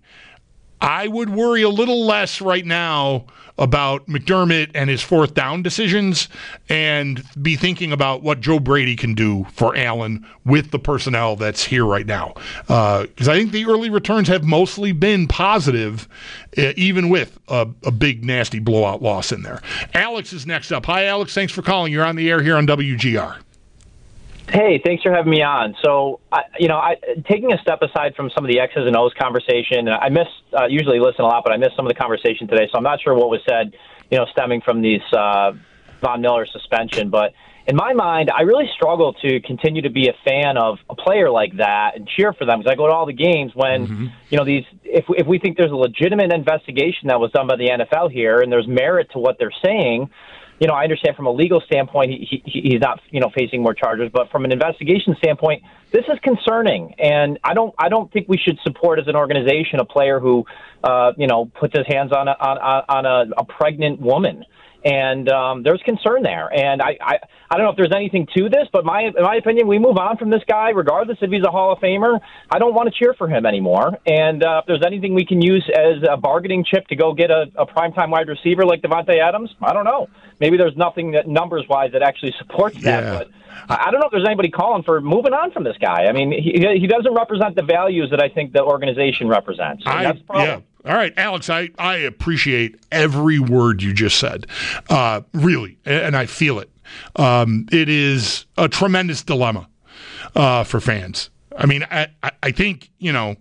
I would worry a little less right now about McDermott and his fourth down decisions and be thinking about what Joe Brady can do for Allen with the personnel that's here right now. Because uh, I think the early returns have mostly been positive, uh, even with a, a big, nasty blowout loss in there. Alex is next up. Hi, Alex. Thanks for calling. You're on the air here on W G R. Hey, thanks for having me on. So, I, you know, I, taking a step aside from some of the X's and O's conversation, I miss uh, usually listen a lot, but I missed some of the conversation today. So I'm not sure what was said, you know, stemming from these uh, Von Miller suspension. But in my mind, I really struggle to continue to be a fan of a player like that and cheer for them because I go to all the games when, mm-hmm. you know, these. If if we think there's a legitimate investigation that was done by the N F L here and there's merit to what they're saying. You know, I understand from a legal standpoint, he, he he's not, you know, facing more charges. But from an investigation standpoint, this is concerning, and I don't I don't think we should support as an organization a player who, uh, you know, puts his hands on a on, on a, a pregnant woman. And um, there's concern there. And I, I, I don't know if there's anything to this, but my, in my opinion, we move on from this guy, regardless if he's a Hall of Famer. I don't want to cheer for him anymore. And uh, if there's anything we can use as a bargaining chip to go get a, a primetime wide receiver like Davante Adams, I don't know. Maybe there's nothing that numbers-wise that actually supports that. Yeah. But I don't know if there's anybody calling for moving on from this guy. I mean, he, he doesn't represent the values that I think the organization represents. And I, that's the problem. Yeah. All right, Alex, I, I appreciate every word you just said, uh, really, and I feel it. Um, it is a tremendous dilemma uh, for fans. I mean, I, I think, you know,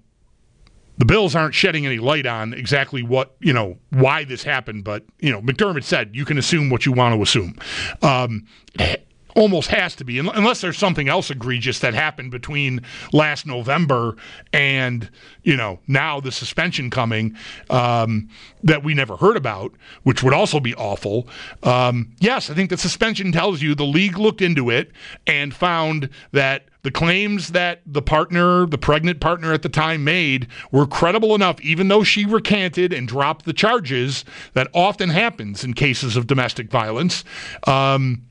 the Bills aren't shedding any light on exactly what, you know, why this happened, but, you know, McDermott said you can assume what you want to assume. Um Almost has to be, unless there's something else egregious that happened between last November and, you know, now the suspension coming um, that we never heard about, which would also be awful. Um, yes, I think the suspension tells you the league looked into it and found that the claims that the partner, the pregnant partner at the time made were credible enough, even though she recanted and dropped the charges that often happens in cases of domestic violence. Um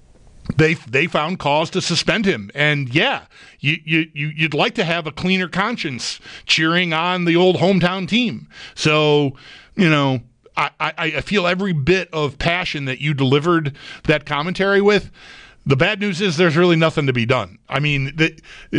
They they found cause to suspend him, and yeah, you you you'd like to have a cleaner conscience cheering on the old hometown team. So, you know, I, I, I feel every bit of passion that you delivered that commentary with. The bad news is there's really nothing to be done. I mean, the,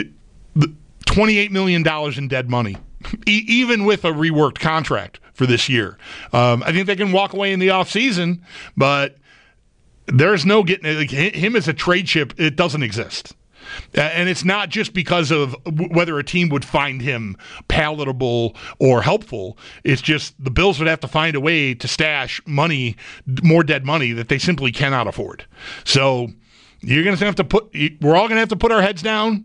the twenty-eight million dollars in dead money, e- even with a reworked contract for this year. Um, I think they can walk away in the offseason, but there's no getting like, him as a trade chip. It doesn't exist. Uh, and it's not just because of w- whether a team would find him palatable or helpful. It's just the Bills would have to find a way to stash money, more dead money that they simply cannot afford. So you're going to have to put, we're all going to have to put our heads down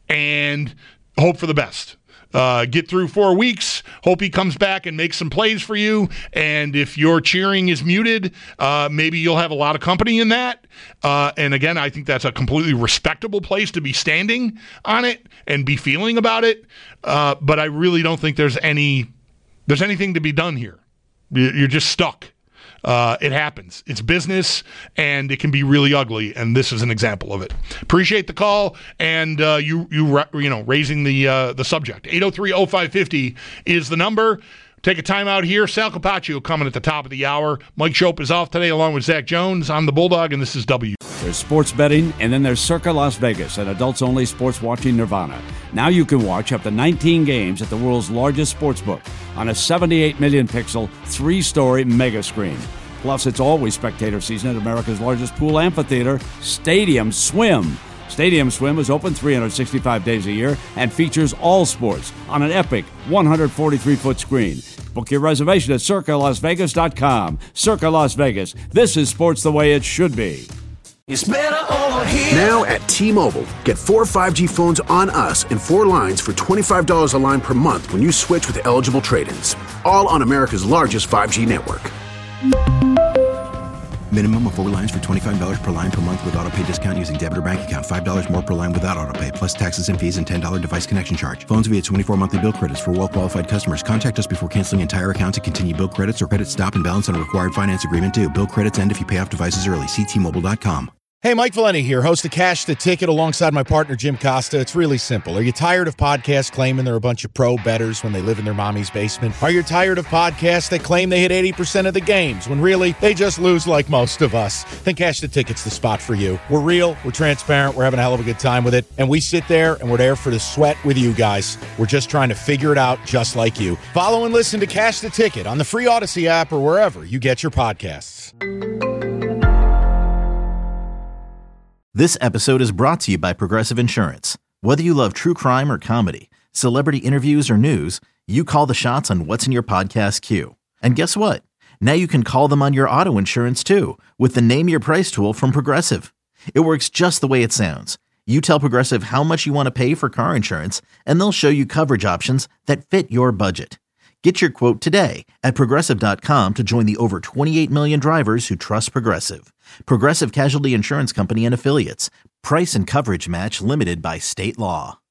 and hope for the best. Uh, get through four weeks, hope he comes back and makes some plays for you. And if your cheering is muted, uh, maybe you'll have a lot of company in that. Uh, and again, I think that's a completely respectable place to be standing on it and be feeling about it. Uh, but I really don't think there's any there's anything to be done here. You're just stuck. Uh, it happens. It's business, and it can be really ugly, and this is an example of it. Appreciate the call, and uh, you you you know raising the uh, the subject. eight oh three oh five five oh is the number. Take a time out here. Sal Capaccio coming at the top of the hour. Mike Shope is off today along with Zach Jones. I'm the Bulldog, and this is W. There's sports betting, and then there's Circa Las Vegas, an adults-only sports watching nirvana. Now you can watch up to nineteen games at the world's largest sports book on a seventy-eight million pixel, three-story mega screen. Plus, it's always spectator season at America's largest pool amphitheater, Stadium Swim. Stadium Swim is open three hundred sixty-five days a year and features all sports on an epic one hundred forty-three foot screen. Book your reservation at circa las vegas dot com. Circa Las Vegas. This is sports the way it should be. It's better over here. Now at T-Mobile, get four five G phones on us and four lines for twenty-five dollars a line per month when you switch with eligible trade-ins. All on America's largest five G network. Minimum of four lines for twenty-five dollars per line per month with autopay discount using debit or bank account. five dollars more per line without autopay, plus taxes and fees and ten dollars device connection charge. Phones via twenty-four monthly bill credits for well-qualified customers. Contact us before canceling entire account to continue bill credits or credit stop and balance on a required finance agreement due. Bill credits end if you pay off devices early. See T Mobile dot com. Hey, Mike Valenti here, host of Cash the Ticket alongside my partner, Jim Costa. It's really simple. Are you tired of podcasts claiming they're a bunch of pro bettors when they live in their mommy's basement? Are you tired of podcasts that claim they hit eighty percent of the games when really they just lose like most of us? Then Cash the Ticket's the spot for you. We're real, we're transparent, we're having a hell of a good time with it, and we sit there and we're there for the sweat with you guys. We're just trying to figure it out just like you. Follow and listen to Cash the Ticket on the free Odyssey app or wherever you get your podcasts. This episode is brought to you by Progressive Insurance. Whether you love true crime or comedy, celebrity interviews or news, you call the shots on what's in your podcast queue. And guess what? Now you can call them on your auto insurance too with the Name Your Price tool from Progressive. It works just the way it sounds. You tell Progressive how much you want to pay for car insurance, and they'll show you coverage options that fit your budget. Get your quote today at Progressive dot com to join the over twenty-eight million drivers who trust Progressive. Progressive Casualty Insurance Company and Affiliates. Price and coverage match limited by state law.